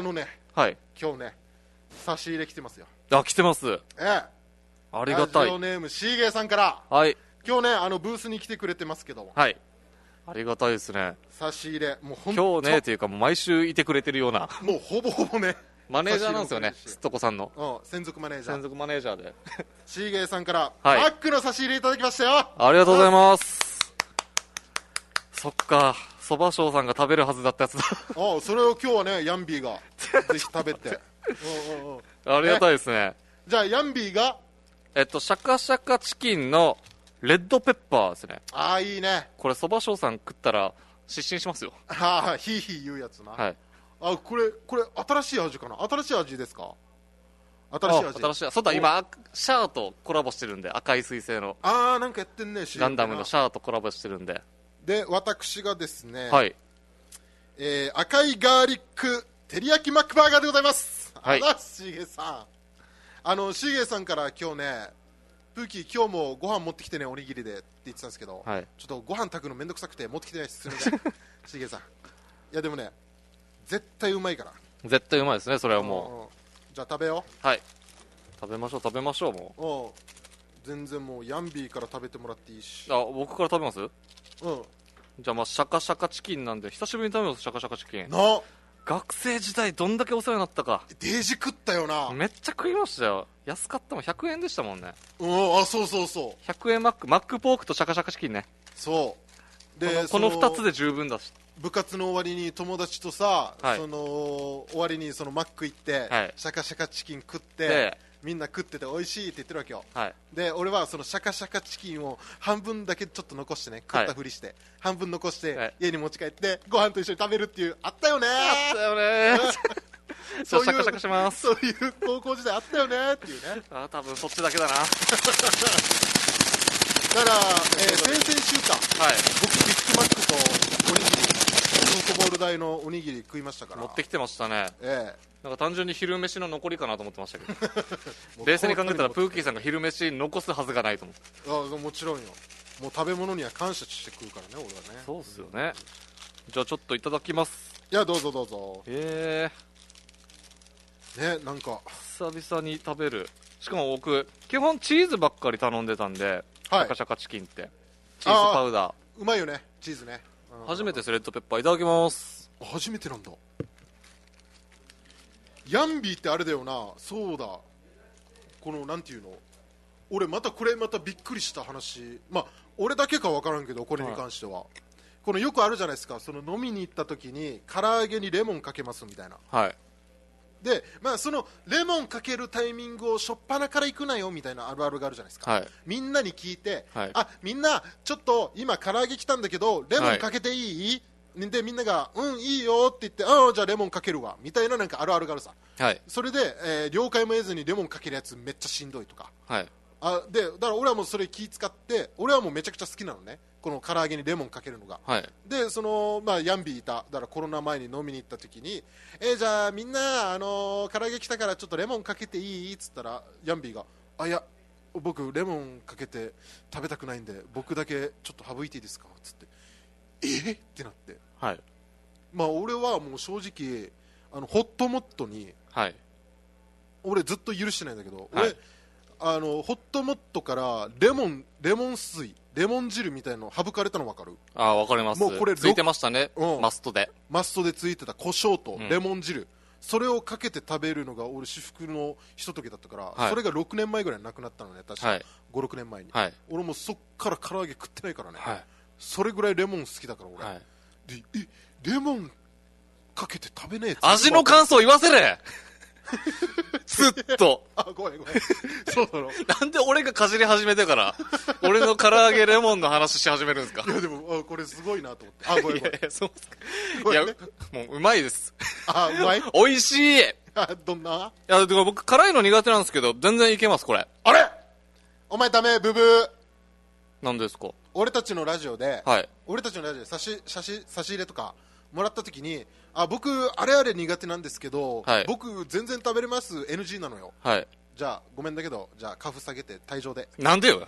今日ね差し入れ来てますよ。 来てます。ありがたい。 ラジオネームシーゲーさんから、 はい、 今日ねブースに来てくれてますけど、 はい、ありがたいですね。 差し入れもう今日ねっていうかもう毎週いてくれてるようなもうほぼほぼねマネージャーなんですよね、すっとこさんの、 専属マネージャー。 専属マネージャーでシーゲーさんから、 はい、 マックの差し入れいただきましたよ。 ありがとうございます。そっか、そばしょうさんが食べるはずだったやつだそれを今日はねヤンビーがぜひ食べてありがたいですね。 じゃあヤンビーがシャカシャカチキンのレッドペッパーですね。 いいね。 これそばしょうさん食ったら失神しますよ。 ヒーヒー言うやつな。 はい、 これ新しい味かな。新しい味ですか。新しいそうだ、今シャアとコラボしてるんで、赤い彗星のなんかやってんね。 ガンダムのシャアとコラボしてるんで。 で私がですね、 はい、 赤いガーリック照り焼きマックバーガーでございます。 はい、 しげさんしげさんから今日ねプーキー今日もご飯持ってきてねおにぎりでって言ってたんですけど、 はい、 ちょっとご飯炊くのめんどくさくて持ってきてないです。すみませんしげさん。いやでもね絶対うまいから。 絶対うまいですね、それはもう。じゃあ食べよう。はい、食べましょうもう。 全然もうヤンビーから食べてもらっていいし。 僕から食べます？じゃあシャカシャカチキンなんで久しぶりに食べます。シャカシャカチキン学生時代どんだけお世話になったか。 デージ食ったよな。 めっちゃ食いましたよ。安かったもん100円でしたもんね。 そう 100円マックポークとシャカシャカチキンね。 そうでこの2つで十分だし、 部活の終わりに友達とさ、 はい、 終わりにマック行って、 はい、 シャカシャカチキン食ってみんな食ってて美味しいって言ってるわけよ、はい、で俺はそのシャカシャカチキンを半分だけちょっと残してね、食ったふりして、はい、半分残して、はい、家に持ち帰ってご飯と一緒に食べるっていう、あったよねそういうシャカシャカします。 そういう高校時代あったよねっていうね多分そっちだけだなだから、先々週か、はい、僕ビッグマックとおにぎりソフトボール大のおにぎり食いましたから。 持ってきてましたね、なんか単純に昼飯の残りかなと思ってましたけど冷静に考えたらプーキーさんが昼飯残すはずがないと思って。 もちろんよ、もう食べ物には感謝して食うからね俺はね。 そうっすよね、じゃあちょっといただきます。 いやどうぞどうぞ。 ね、 なんか久々に食べる。しかも僕基本チーズばっかり頼んでたんで、シャカシャカチキンってチーズパウダーうまいよね、チーズね。 初めてスレッドペッパーいただきます。 初めてなんだ。ヤンビーってあれだよな。そうだ、このなんていうの、俺またびっくりした話、まあ俺だけか分からんけどこれに関しては、このよくあるじゃないですか、その飲みに行った時に唐揚げにレモンかけますみたいな、で、まあ、そのレモンかけるタイミングをしょっぱなから行くなよみたいなあるあるがあるじゃないですか、みんなに聞いて、みんなちょっと今唐揚げ来たんだけどレモンかけていい、 でみんながいいよって言って、じゃあレモンかけるわみたいな、なんかあるあるがあるさ。 はい。 それで、了解も得ずにレモンかけるやつめっちゃしんどいとか。 はい。 でだから俺はもうそれ気使って、俺はもうめちゃくちゃ好きなのね、この唐揚げにレモンかけるのが。 はい。 でヤンビーいた、だからコロナ前に飲みに行った時に、じゃあみんな唐揚げ来たからちょっとレモンかけていいっつったら、ヤンビーがいや僕レモンかけて食べたくないんで僕だけちょっと省いていいですかっつって、ってなって、 はい。 俺はもう正直ホットモットにはい。 俺ずっと許してないんだけど、 はいホットモットからレモン水、レモン汁みたいなの省かれたの分かる？ わかります。 もうこれついてましたね、 うんマストで。 マストでついてた胡椒とレモン汁、それをかけて食べるのが俺至福のひとときだったから、 はいそれが6年前ぐらいになくなったのね、確か、 はい 5、6年前に、 はい。 俺もうそっから唐揚げ食ってないからね、 はい。 それぐらいレモン好きだから俺、 はい。 でレモンかけて食べねえって味の感想言わせれずっと。 ごめんそうだろなんで俺がかじり始めてから、俺の唐揚げレモンの話し始めるんですか？ いやでもこれすごいなと思って、ごめんいやいや、そうっすか。 ごめんいや、 ねもううまいです。 うまい美味しい。いどんなや、でも僕辛いの苦手なんですけど、全然いけます、これ。 あれお前ダメブブー。 何ですか？ 俺たちのラジオで、 はい。 俺たちのラジオで差し入れとかもらった時に、僕あれあれ苦手なんですけど、 はい僕全然食べれます NG なのよ。 はい。 じゃあごめんだけど、じゃあカフ下げて退場で。 なんでよ。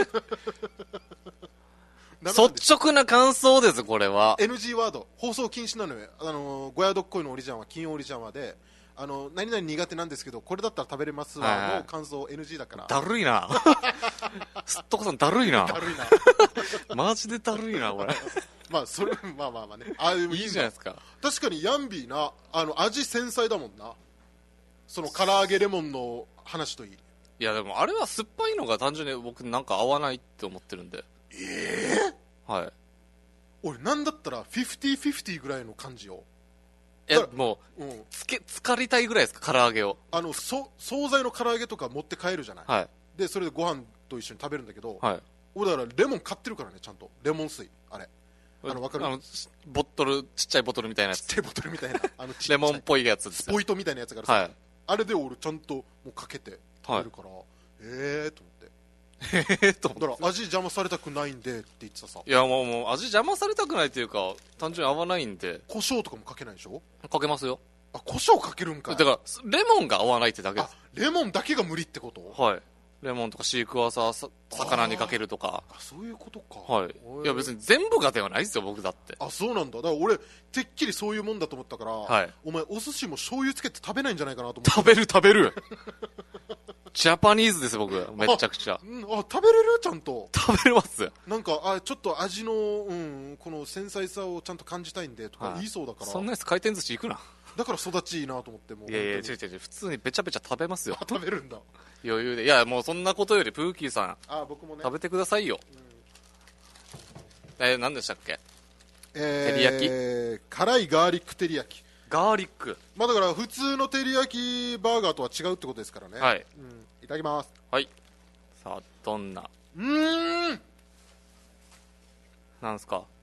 ダメなんです率直な感想です、これは。 NG ワード放送禁止なのよ。ゴヤドッコイのオリジャンは金曜オリジャンはで、何々苦手なんですけどこれだったら食べれますはいはいわの感想 NG だから。 だるいな。すっとこさんだるいな。 だるいなマジでだるいな、これ。 それまあね、でもいいじゃないですか。 確かにヤンビーな、味繊細だもんな、その唐揚げレモンの話といい。 いや、でもあれは酸っぱいのが単純に僕なんか合わないって思ってるんで。はい。 俺なんだったら 50-50 ぐらいの感じよ。 もう、 うん、 浸かりたいぐらいですか、唐揚げを。 惣菜の唐揚げとか持って帰るじゃない、 はい。 でそれでご飯と一緒に食べるんだけど、 はい。 俺だからレモン買ってるからね、ちゃんとレモン水、あれ分かる？ ボトル、ちっちゃいボトルみたいなやつ。 ちっちゃいボトルみたいなちっちゃいレモンっぽいやつですよ。 スポイトみたいなやつがあるさ、 はい。 あれで俺ちゃんともうかけて食べるから、と思ってだから味邪魔されたくないんでって言ってたさ。 いや、もう味邪魔されたくないというか、単純に合わないんで。 胡椒とかもかけないでしょ？ かけますよ。 胡椒かけるんかい。 だからレモンが合わないってだけです。 レモンだけが無理ってこと？ はい。レモンとかシークワーサー魚にかけるとか。 そういうことか。 はい。いや、別に全部がではないですよ、僕だって。 そうなんだ。だから俺てっきりそういうもんだと思ったから、 はい。 お前お寿司も醤油つけて食べないんじゃないかなと思って。 食べるジャパニーズです僕、めちゃくちゃ。 食べれる？ちゃんと食べれます。 なんかちょっと味の、この繊細さをちゃんと感じたいんでとか言いそうだから、 そんなやつ回転寿司行くな。 だから育ちいいなと思って。もういやいや、違う、普通にべちゃべちゃ食べますよ。 食べるんだ。 余裕で。いや、もうそんなことよりプーキーさん、 僕もね、 食べてくださいよ。何でしたっけ？ 照り焼き？ 辛いガーリック照り焼き。 ガーリック。 だから普通の照り焼きバーガーとは違うってことですからね。 はい。 いただきます。 はい。さあ、どんな。なんですか？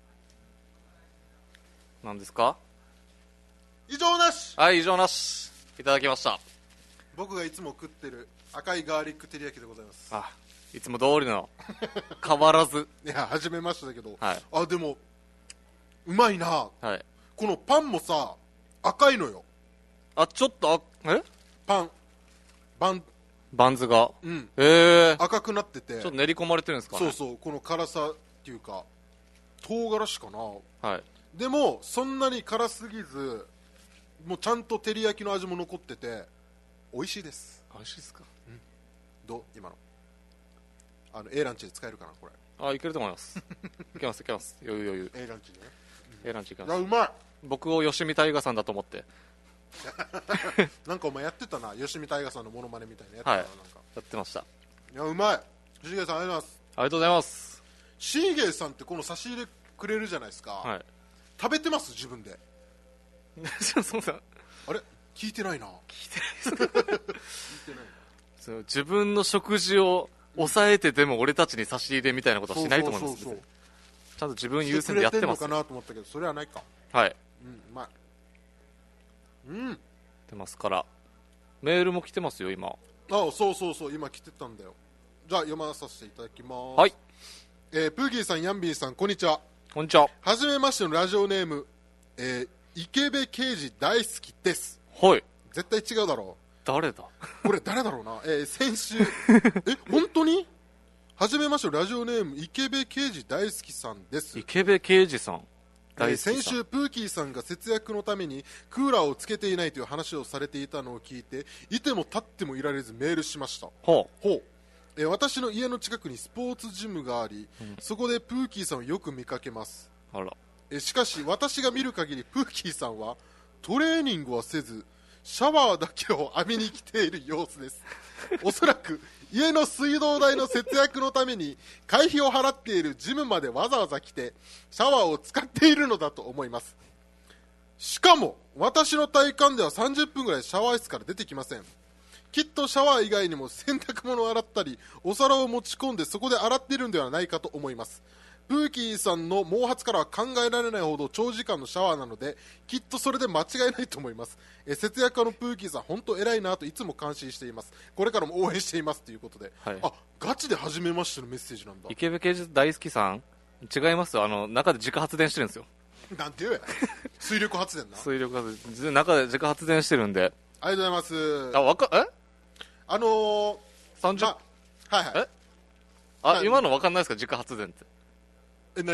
なんですか？ 異常なし。 はい、異常なし。いただきました。 僕がいつも食ってる赤いガーリック照り焼きでございます。 いつも通りの変わらず。 いや、初めましてだけど、 はい。 でもうまいな。 はい。 このパンもさ、赤いのよ。 ちょっとバンズが。 赤くなってて、 ちょっと練り込まれてるんですかね。 そう、この辛さっていうか唐辛子かな。 はい。 でもそんなに辛すぎず、もうちゃんと照り焼きの味も残ってて美味しいです。 美味しいですか？ どう？今のA ランチで使えるかなこれ。 いけると思います。いけます。余裕。 A ランチね。 A ランチいけいや、 ます。 うまい。 僕を吉見大河さんだと思って。 なんかお前やってたな、吉見大河さんのモノマネみたいなやつ。なんかやってました。 いや、うまい。シーゲーさんありがとうございます。 ありがとうございます。 シーゲーさんってこの差し入れくれるじゃないですか。 はい。 食べてます？自分で。 そうだ。 あれ聞いてないな。 聞いてない。自分の食事を抑えてでも俺たちに差し入れみたいなことはしないと思います。 ちゃんと自分優先でやってますしてくれてんのかなと思ったけど、それはないか。 はいうまい。 出ますからメールも来てますよ今。 あ、そうそうそう、今来てたんだよ。じゃあ読まさせていただきます。 はい、 プーギーさん、ヤンビーさん、こんにちは。 こんにちは。 はじめましてのラジオネーム、池部刑事大好きです。 はい。 絶対違うだろ誰だう。これ誰だろうな。先週本当にはじめましてのラジオネーム、池部刑事大好きさんです。 池部刑事さん、大好きさん。 先週プーキーさんが節約のためにクーラーをつけていないという話をされていたのを聞いて、いても立ってもいられずメールしました。 ほう。私の家の近くにスポーツジムがあり、そこでプーキーさんをよく見かけます。 あら。 しかし私が見る限りプーキーさんはトレーニングはせずシャワーだけを浴びに来ている様子です。おそらく家の水道代の節約のために会費を払っているジムまでわざわざ来てシャワーを使っているのだと思います。しかも私の体感では30分ぐらいシャワー室から出てきません。きっとシャワー以外にも洗濯物を洗ったりお皿を持ち込んでそこで洗っているのではないかと思います。プーキーさんの毛髪からは考えられないほど長時間のシャワーなのできっとそれで間違いないと思います。節約家のプーキーさん本当偉いなといつも感心しています。これからも応援していますということで、 はい、 あ、ガチで初めましてのメッセージなんだ。 池部刑事大好きさん、違いますよ。中で自家発電してるんですよ。 なんて言うや水力発電な。 水力発電、中で自家発電してるんで。 ありがとうございます。 30、 はいはい。 今の分かんないですか、自家発電って。 何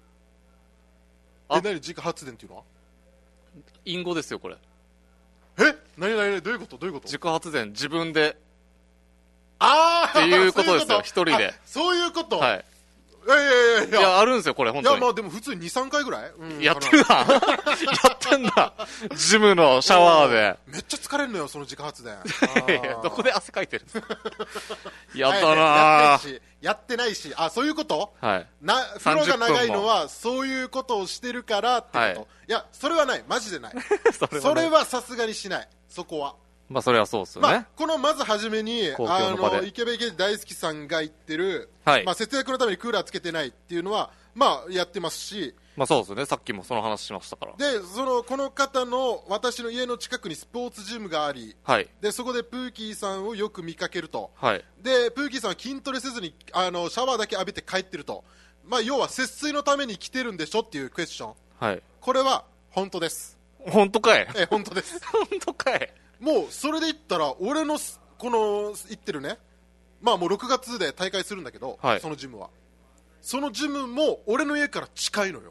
自家発電っていうのは隠語ですよこれ。 何どういうこと自家発電、自分でっていうことですよ。一人で。 そういうこと。 はい。 いやあるんですよこれ本当に。 いやまあでも普通に 2,3 回ぐらい、 やってるな。やってんだ。ジムのシャワーで。 めっちゃ疲れるのよその自家発電。 どこで汗かいてるんですか。やったな。 やってないし、あ、そういうこと。 はい。 風呂が長いのはそういうことをしてるからってこと。はい、いやそれはない、マジでない。それはさすがにしない、そこは。 まあそれはそうですよね。 まず初めに池部池大好きさんが言ってる、節約のためにクーラーつけてないっていうのはやってますし、 そうですよね。さっきもその話しましたから。 でこの方の私の家の近くにスポーツジムがあり、でそこでプーキーさんをよく見かけると、でプーキーさんは筋トレせずにシャワーだけ浴びて帰ってると、要は節水のために来てるんでしょっていうクエスチョン、これは本当です。 本当かい。 本当です。 本当かい。 もうそれで言ったら俺のこの行ってるね、もう6月で大会するんだけど、そのジムも俺の家から近いのよ。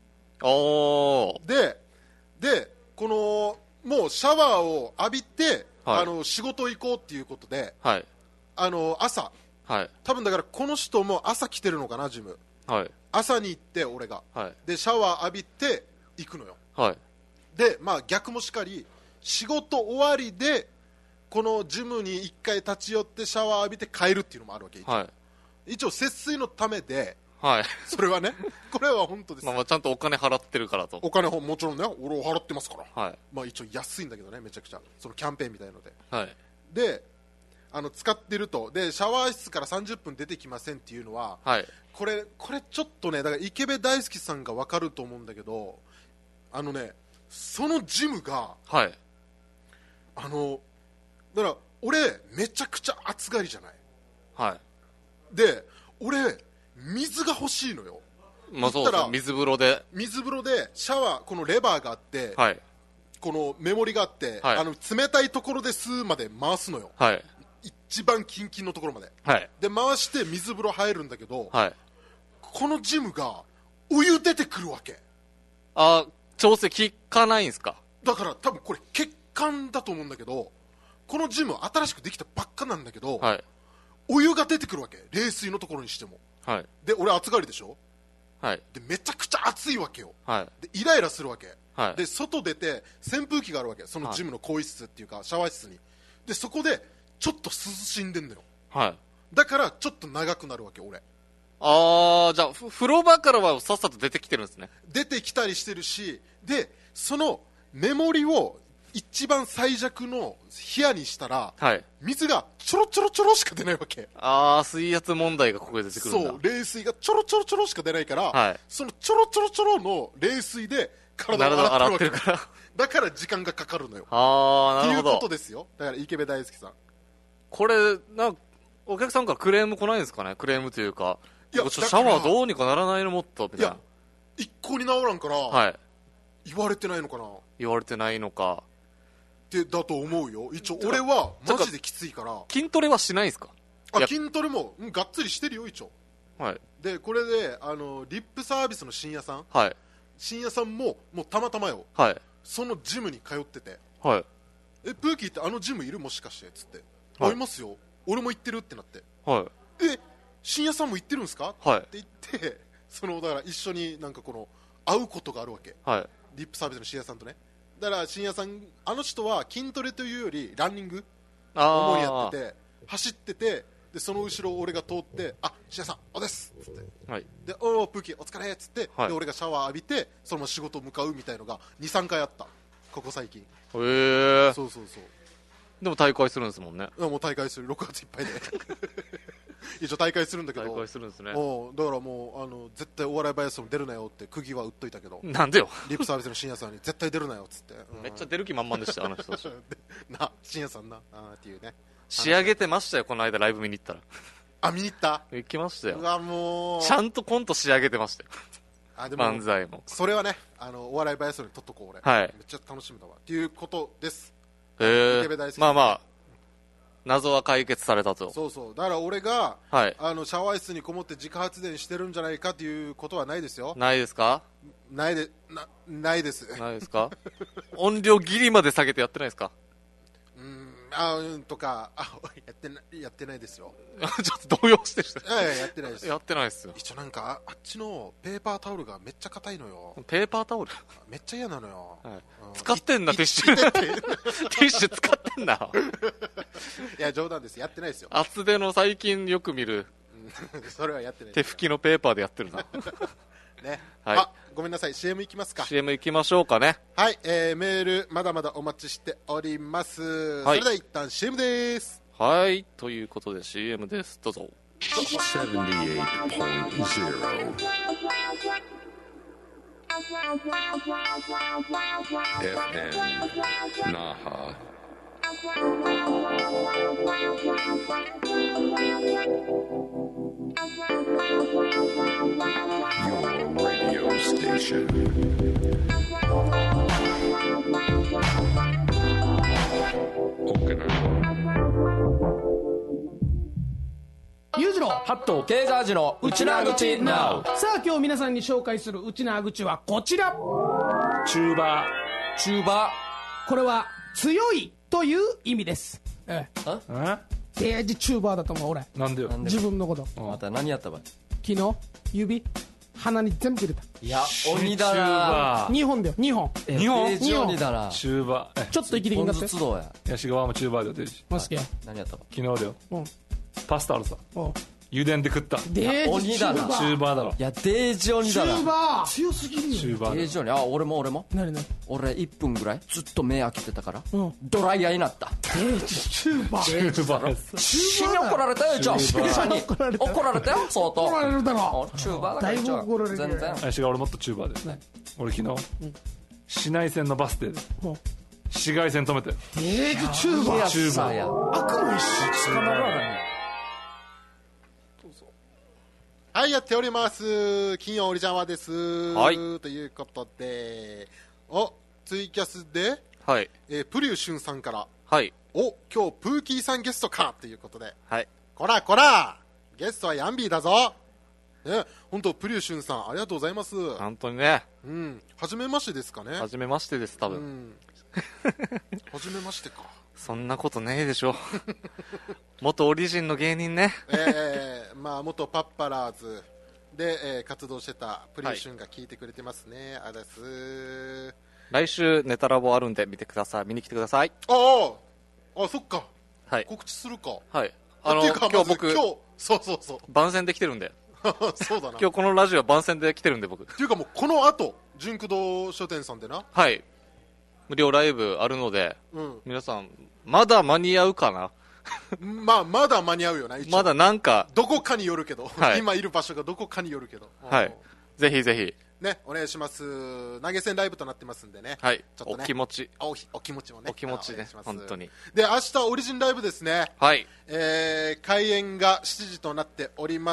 でこのもうシャワーを浴びて、仕事行こうっていうことで、朝、多分だからこの人も朝来てるのかなジム、朝に行って俺が、でシャワー浴びて行くのよ。で逆もしかり仕事終わりでこのジムに1回立ち寄ってシャワー浴びて帰るっていうのもあるわけ。一応節水のためで、それはね、これは本当です。 ちゃんとお金払ってるからと。 お金もちろんね、俺を払ってますから、一応安いんだけどね、めちゃくちゃそのキャンペーンみたいので、で使ってると。でシャワー室から30分出てきませんっていうのは、これちょっとね、だから池部大好きさんが分かると思うんだけど、そのジムが、だから俺めちゃくちゃ暑がりじゃない。で俺水が欲しいのよ。 そうですね、水風呂でシャワー、このレバーがあって、このメモリがあって、冷たいところで吸うまで回すのよ、一番キンキンのところまで、で回して水風呂入るんだけど、このジムがお湯出てくるわけ。 調整効かないんですか。 だから多分これ血管だと思うんだけど、このジム新しくできたばっかなんだけど、お湯が出てくるわけ、冷水のところにしても。で俺暑がりでしょ、でめちゃくちゃ暑いわけよ、でイライラするわけ、で外出て扇風機があるわけ、そのジムの更衣室っていうかシャワー室に。でそこでちょっと涼しんでんのよ、だからちょっと長くなるわけ俺。 じゃあ風呂場からはさっさと出てきてるんですね。 出てきたりしてるし、でそのメモリを一番最弱の部屋にしたら、 はい。 水がちょろちょろちょろしか出ないわけ。 水圧問題がここで出てくるんだ。 そう、冷水がちょろちょろちょろしか出ないから、 はい、 そのちょろちょろちょろの冷水で体を洗ってるわけ。 から。 だから時間がかかるのよ。 なるほど。 っていうことですよ。だから池部大輔さん。 これ、お客さんからクレーム来ないんですかね？クレームというか。いや、シャワーどうにかならないのもっと、みたいな。いや、 一向に治らんから、 はい。 言われてないのかな？ 言われてないのか。 ってだと思うよ。一応、俺はマジできついから。 筋トレはしないんですか？ 筋トレも、がっつりしてるよ、一応。 はい。 で、これで、リップサービスの深夜さん。 はい。 深夜さんも、もうたまたまよ。 はい。 そのジムに通ってて。 はい。 プーキーってあのジムいる？もしかしてつって。 はい、 いますよ。俺も行ってるってなって。 はい。 深夜さんも行ってるんですか？ はい。 って言って、だから一緒になんか会うことがあるわけ。 はい。 リップサービスの深夜さんとね。だから深夜さん、あの人は筋トレというよりランニング主にやってて、走ってて、でその後ろを俺が通って、深夜さん、おですっつって、 はい、 で、おー、プーキーお疲れっつって、 はい、 で俺がシャワー浴びて、そのまま仕事向かうみたいのが2、3回あった、ここ最近。 そうそうそう。 でも大会するんですもんね。 もう大会する、6月いっぱいで。一応大会するんだけど、 大会するんですね。 だからもう絶対お笑いバイアスも出るなよって釘は打っといたけど、 なんでよ。 リップサービスの深夜さんに絶対出るなよっつって、 めっちゃ出る気満々でした、あの人たち。 深夜さんなっていうね。 仕上げてましたよ、この間ライブ見に行ったら。 見に行った？ 行きましたよ。 うわ、もうちゃんとコント仕上げてましたよ。 でも漫才も。 それはね、お笑いバイアスに撮っとこう俺。 はい。 めっちゃ楽しみだわっていうことです。 まあまあ。謎は解決されたと。 そうだから俺が、 はい、 シャワー室にこもって自家発電してるんじゃないかということはないですよ。 ないですか？ ないです。 ないですか？音量ギリまで下げてやってないですか？ とかやってないですよ。 ちょっと動揺してる。 やってないです。 やってないですよ。 一応なんかあっちのペーパータオルがめっちゃ硬いのよ。 ペーパータオル？ めっちゃ嫌なのよ。 はい、使ってんな、ティッシュ。ティッシュ使ってんな。 いや、冗談です。やってないですよ。 厚手の最近よく見る。 それはやってない。 手拭きのペーパーでやってるな。 ね。 はい。 ごめんなさい。CM 行きますか。 CM 行きましょうかね。 はい。メールまだまだお待ちしております。はい、それでは一旦 CM です。 はい。ということで CM です。どうぞ。 78.0 FM Naha. Your radio station. Okinawa. 裕次郎ハット経済時のうちなーぐち NOW。 さあ今日皆さんに紹介するうちなーぐちはこちら。 中馬。 これは強いという意味です。デージチューバーだと思う俺。 なんでよ。 自分のこと。 また何やったばい。 昨日指鼻に全部入れた。 いや鬼だな。 2本だよ2本。 2本。 デージ鬼だな。 中馬。 ちょっと息できんかって。 本ずつどうや。 ヤシ側も中馬で出るし。 マスケ。 何やったば。 昨日だよ。パスタあるさ。油田で食った。 デージ鬼だな。 中馬だろ。 いやデージ鬼だな。 チューバー強すぎるよ。 中馬。 デージ鬼。俺も。 何。 俺1分ぐらいずっと目開けてたから。ドライヤーになった。 デージチューバー。 中馬。 死に怒られたよ、一応。怒られたよ、相当。 怒られるだろ。 チューバーだだいぶ怒られる。 全然。 私が俺もっと中馬で。俺昨日、市内線のバス停で、市街線止めて。 デージチューバー。 チューバー。 悪の一種。捕まるわね。 はい、やっております。金曜オリジャンワです。 はい。 ということで、ツイキャスで、 はい。 プリューシュンさんから、 はい。 今日プーキーさんゲストかということで、 はい。 こらゲストはヤンビーだぞ。ね、本当プリューシュンさんありがとうございます。 本当にね。 初めましてですかね。 初めましてです、多分。 初めましてか。 そんなことねえでしょ。元オリジンの芸人ね。 元パッパラーズで、活動してたプリューシュンが聞いてくれてますね。あざす。 来週ネタラボあるんで見てください。見に来てください。 そっか。 はい。 告知するか。 はい。 今日僕、そう。 番宣で来てるんで。 そうだな。 今日このラジオ番宣で来てるんで僕。 っていうかもうこの後、純駆動書店さんでな。 はい。 無料ライブあるので、 うん、 皆さんまだ間に合うかなまだ間に合うよな、一応まだなんかどこかによるけど、 はい今いる場所がどこかによるけど、 はいぜひぜひね、お願いします。投げ銭ライブとなってますんでね。 はいちょっとねお気持ちお気持ちもね。 お気持ちねお願いします本当に。 で、明日オリジンライブですね。 はい開演が7時となっております。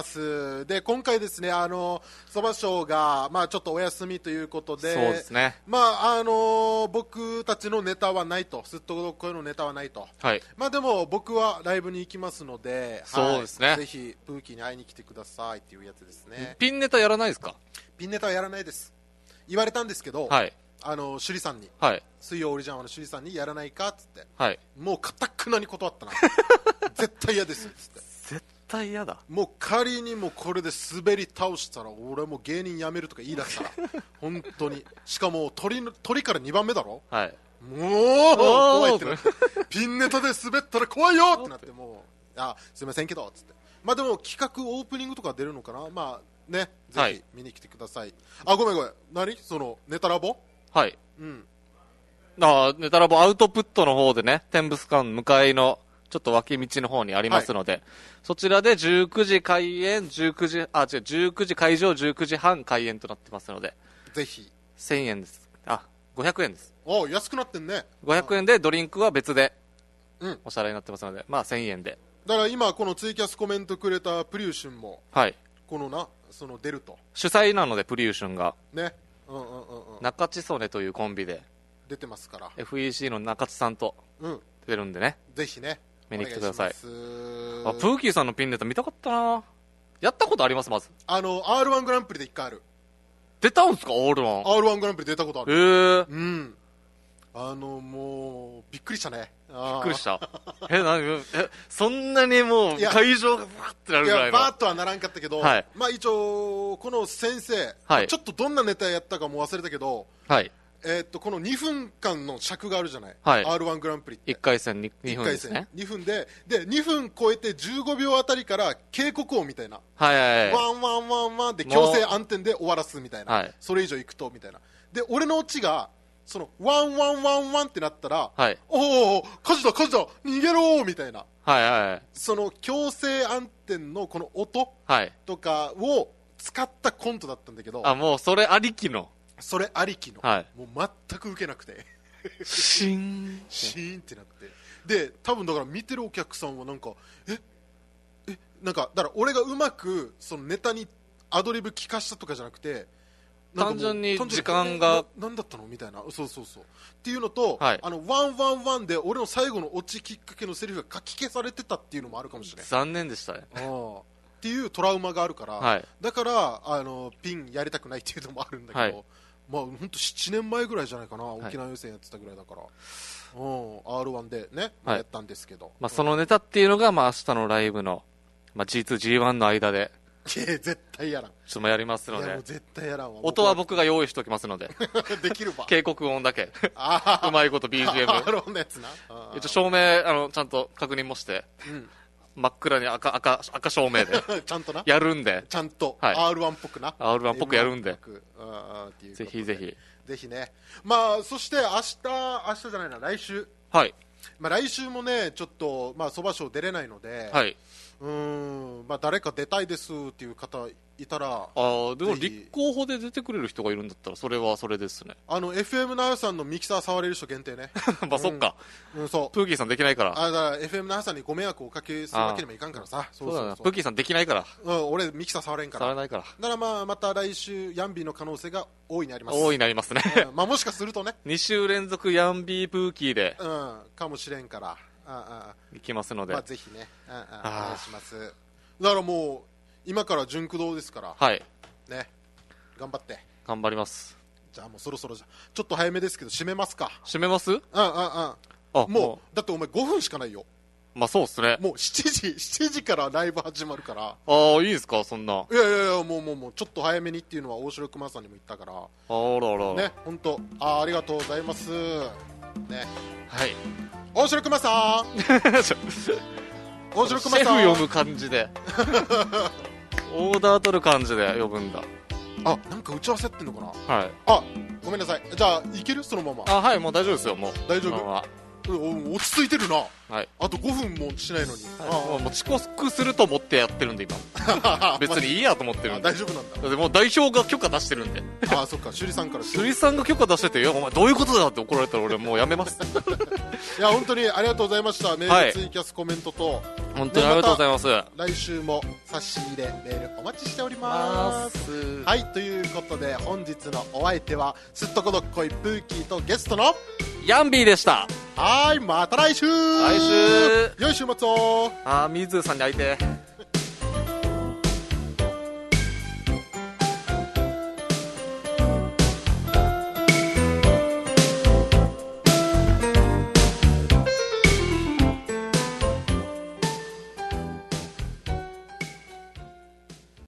で、今回ですね、そばショーが、まあちょっとお休みということで、 そうですね。 まあ僕たちのネタはないと、すっとこいのネタはないと。 はいまあでも僕はライブに行きますので、 そうですねはいぜひプーキーに会いに来てくださいっていうやつですね。 ピンネタやらないですか？ ピンネタはやらないです。言われたんですけど、 はい首里さんに、 はい水曜オリジナルの首里さんにやらないかっつって、 はいもうかたくなに断ったな絶対嫌ですっつって絶対嫌だ。 もう仮にもこれで滑り倒したら俺もう芸人辞めるとか言い出したら本当にしかも鳥から2番目だろ、 はいもう怖いってなってピンネタで滑ったら怖いよってなってもうすいませんけどっつってまあでも企画オープニングとか出るのかなまあねぜひ見に来てください、ごめん何そのネタラボはいうんネタラボアウトプットの方でね天物館向かいのちょっと脇道の方にありますので、そちらで19時開演19時会場19時半開演となってますのでぜひ 1000円です500円です安くなってんね 500円でドリンクは別でうんお支払いになってますのでまあ1000円でだから今このツイキャスコメントくれたプリューシュンもはいこのその出ると主催なのでプリューションがね中地曽根というコンビで出てますから FEC の中地さんとうん出るんでねぜひね見に来てくださいププーキーさんのピンネタ見たかったなやったことありますまず R1 グランプリで1回ある出たんすか R1 R1 グランプリ出たことあるうんもうびっくりしたねびっくりしたそんなにもう会場がバーってなるぐらいのバーッとはならんかったけど、 はいまあ一応この先生、 はいちょっとどんなネタやったかも忘れたけどはいこの2分間の尺があるじゃない、 はい R1 グランプリって 1回戦 2分 1回戦ですね 2分で2分超えて15秒あたりから警告音みたいなはいはいはいワンワンワンワンで強制暗転で終わらすみたいな、 はいそれ以上いくとみたいなで俺のオチがそのワンワンワンワンってなったら、 はいおお火事だ火事だ逃げろーみたいなはいはいその強制暗転のこの音はいとかを使ったコントだったんだけどもうそれありきのそれありきの、 はいもう全く受けなくてシーンシーンってなってで多分だから見てるお客さんはなんかなんかだから俺がうまくそのネタにアドリブ聞かしたとかじゃなくてなんかもう単純に時間が何だったのみたいなそうっていうのと、 はいワンワンワンで俺の最後のオチきっかけのセリフが書き消されてたっていうのもあるかもしれない残念でしたねっていうトラウマがあるから、 はいだからピンやりたくないっていうのもあるんだけど、 はいまあ本当7年前ぐらいじゃないかな、沖縄予選やってたぐらいだから、R1 でね、やったんですけど、 まあそのネタっていうのがまあ明日のライブのまあ G2G1 の間でいや絶対やらんちょっともやりますのでいやもう絶対やらんわ音は僕が用意しておきますのでできるわ警告音だけあうまいこと BGM R1 のやつな一応照明ちゃんと確認もして、真っ暗に赤照明でちゃんとなやるんでちゃんと、 はい R1 っぽくな R1 っぽくやるんで M1 っぽくっていうことでぜひぜひぜひねまあそして明日じゃないな来週はいまあ来週もねちょっとまあそばショー出れないのではいまあ誰か出たいですっていう方いたらでも立候補で出てくれる人がいるんだったらそれはそれですね FM ナウさんのミキサー触れる人限定ねまあそっか、 そうプーキーさんできないからだから FM ナウさんにご迷惑をおかけするわけにもいかんからさそうだなプーキーさんできないから俺ミキサー触れんから触れないからだからまあまた来週ヤンビーの可能性が大いにあります大いになりますねまあもしかするとね 2週連続ヤンビープーキーでかもしれんからいきますので、 まあ、ぜひねお願いしますだからもう今から純駆動ですからはいね頑張って頑張りますじゃあもうそろそろちょっと早めですけど締めますか締めますもうだってお前5分しかないよまあそうっすねもう7時からライブ始まるからいいですかそんないやもうちょっと早めにっていうのは大城熊さんにも言ったからね本当ありがとうございますねはい大城熊さん大城熊さんシェフ呼ぶ感じでオーダー取る感じで呼ぶんだなんか打ち合わせやってんのかなはいごめんなさい。じゃあいけるそのまま。 あ、はい、もう大丈夫ですよ、もう。 大丈夫このまま落ち着いてるな。 はい。 あと5分もしないのに。 もう遅刻すると思ってやってるんで、今。別にいいやと思ってるんで。 大丈夫なんだ。 だってもう代表が許可出してるんで。 ああ、そっか、首里さんから。 首里さんが許可出してて、いや、お前どういうことだって怒られたら俺もうやめます。 いや、本当にありがとうございました。メール、ツイキャス、コメントと。 本当にありがとうございます。 来週も差し入れ、メールお待ちしております。はい、ということで、本日のお相手は、すっとこどっこいプーキーとゲストの、 ヤンビーでした。 はい、また来週。 来週。 良い週末を。 みずさんに会いて。